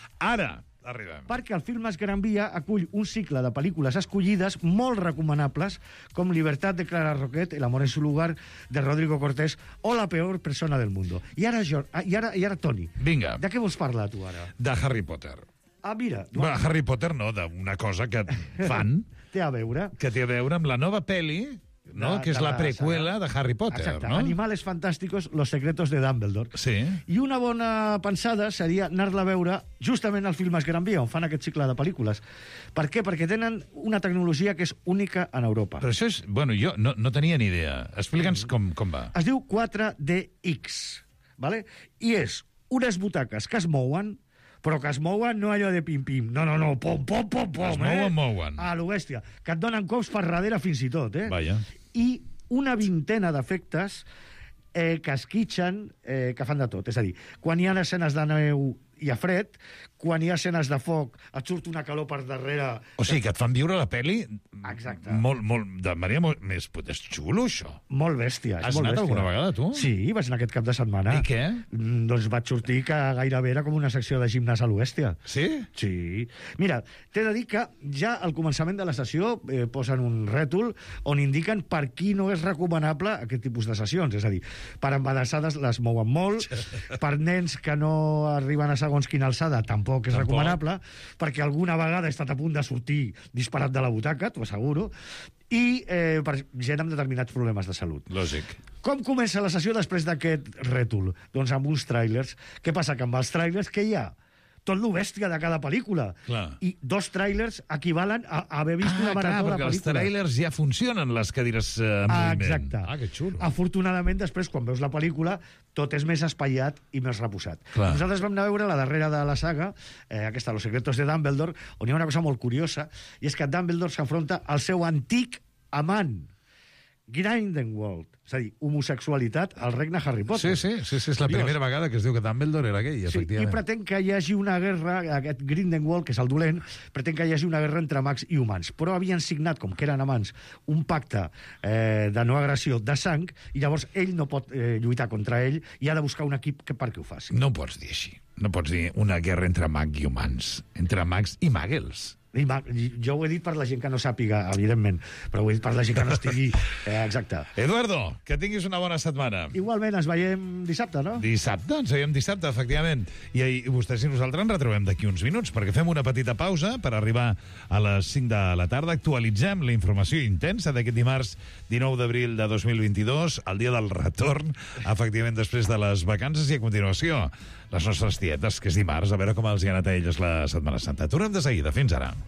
Speaker 10: Ara arribem.
Speaker 14: Perquè el Filmes Gran Via acull un cicle de pel·lícules escollides molt recomanables, com Libertad de Clara Roquet, El amor en su lugar, de Rodrigo Cortés, o La peor persona del mundo. I ara, jo, i ara, i ara Toni,
Speaker 10: vinga.
Speaker 14: De què vols parlar, tu, ara?
Speaker 10: De Harry Potter.
Speaker 14: Ah, mira.
Speaker 10: Bueno, Harry Potter no, d'una cosa que fan...
Speaker 14: té a veure.
Speaker 10: Que té a veure amb la nova pel·li, no?
Speaker 14: De,
Speaker 10: que és la, la preqüela de Harry Potter.
Speaker 14: Exacte.
Speaker 10: No?
Speaker 14: Animales fantásticos, los secretos de Dumbledore.
Speaker 10: Sí.
Speaker 14: I una bona pensada seria anar-la a veure justament al Filmes Gran Via, on fan aquest cicle de pel·lícules. Per què? Perquè tenen una tecnologia que és única en Europa.
Speaker 10: Però això és... Bueno, jo no, no tenia ni idea. Explica'ns com, com va.
Speaker 14: Es diu quatre D X, ¿vale? I és unes butaques que es mouen, però que es mouen no allò de pim-pim. No, no, no, pom, pom, pom, pom.
Speaker 10: Es mouen, eh? mouen.
Speaker 14: A lo bèstia. Que et donen cops per darrere fins i tot, eh?
Speaker 10: Vaja.
Speaker 14: I una vintena d'efectes eh, que esquitxen, eh, que fan de tot. És a dir, quan hi ha escenes de neu hi ha fred, quan hi ha escenes de foc et surt una calor per darrere...
Speaker 10: O sigui, que et fan viure la pel·li
Speaker 14: Exacte.
Speaker 10: molt, molt, de manera molt més... És xulo, això.
Speaker 14: Molt bèstia.
Speaker 10: Has
Speaker 14: molt
Speaker 10: anat
Speaker 14: bèstia.
Speaker 10: alguna vegada, tu?
Speaker 14: Sí, vaig anar aquest cap de setmana.
Speaker 10: I què?
Speaker 14: Mm, doncs vaig sortir que gairebé era com una secció de gimnàs a l'Oestia.
Speaker 10: Sí?
Speaker 14: Sí. Mira, t'he de dir que ja al començament de la sessió eh, posen un rètol on indiquen per qui no és recomanable aquest tipus de sessions. És a dir, per embarassades les mouen molt, per nens que no arriben a segons quina alçada tampoc és tampoc. recomanable, perquè alguna vegada he estat a punt de sortir disparat de la butaca, t'ho asseguro, i eh, per gent amb determinats problemes de salut.
Speaker 10: Lògic.
Speaker 14: Com comença la sessió després d'aquest rètol? Doncs amb uns tràilers. Què passa? Que amb els tràilers què hi ha? Tot lo bèstia de cada pel·lícula.
Speaker 10: Clar.
Speaker 14: I dos tràilers equivalen a, a haver vist
Speaker 10: ah,
Speaker 14: una marató
Speaker 10: clar,
Speaker 14: de pel·lícules.
Speaker 10: Els tràilers ja funcionen, les cadires eh, en
Speaker 14: ah,
Speaker 10: moviment.
Speaker 14: Exacte.
Speaker 10: Ah, que xulo.
Speaker 14: Afortunadament, després, quan veus la pel·lícula, tot és més espaiat i més reposat.
Speaker 10: Clar.
Speaker 14: Nosaltres vam anar a veure la darrera de la saga, eh, aquesta, Los secretos de Dumbledore, on hi ha una cosa molt curiosa, i és que Dumbledore s'enfronta al seu antic amant, Grindelwald, és a dir, homosexualitat al regne Harry Potter.
Speaker 10: Sí, sí, sí, sí, és la
Speaker 14: Curiós.
Speaker 10: primera vegada que es diu que Dumbledore era gay,
Speaker 14: Sí,
Speaker 10: efectivament.
Speaker 14: i pretén que hi hagi una guerra, aquest Grindelwald, que és el dolent, pretén que hi hagi una guerra entre mags i humans, però havien signat, com que eren amants, un pacte eh, de no agressió de sang, i llavors ell no pot eh, lluitar contra ell i ha de buscar un equip que, perquè ho faci.
Speaker 10: No ho pots dir així. No pots dir una guerra entre mag i humans. Entre mags i muggles.
Speaker 14: I jo ho he dit per la gent que no sàpiga, evidentment, però ho he dit per la gent que no estigui... Eh, exacte.
Speaker 10: Eduardo, que tinguis una bona setmana.
Speaker 14: Igualment, ens veiem dissabte, no?
Speaker 10: Dissabte, ens veiem dissabte, efectivament. I, i vostès i nosaltres ens retrobem d'aquí uns minuts, perquè fem una petita pausa per arribar a les cinc de la tarda. Actualitzem la informació intensa d'aquest dimarts dinou d'abril de dos mil vint-i-dos, el dia del retorn, efectivament, després de les vacances, i a continuació les nostres tietes, que és dimarts, a veure com els hi ha anat a elles la Setmana Santa. Tornem de seguida. Fins ara.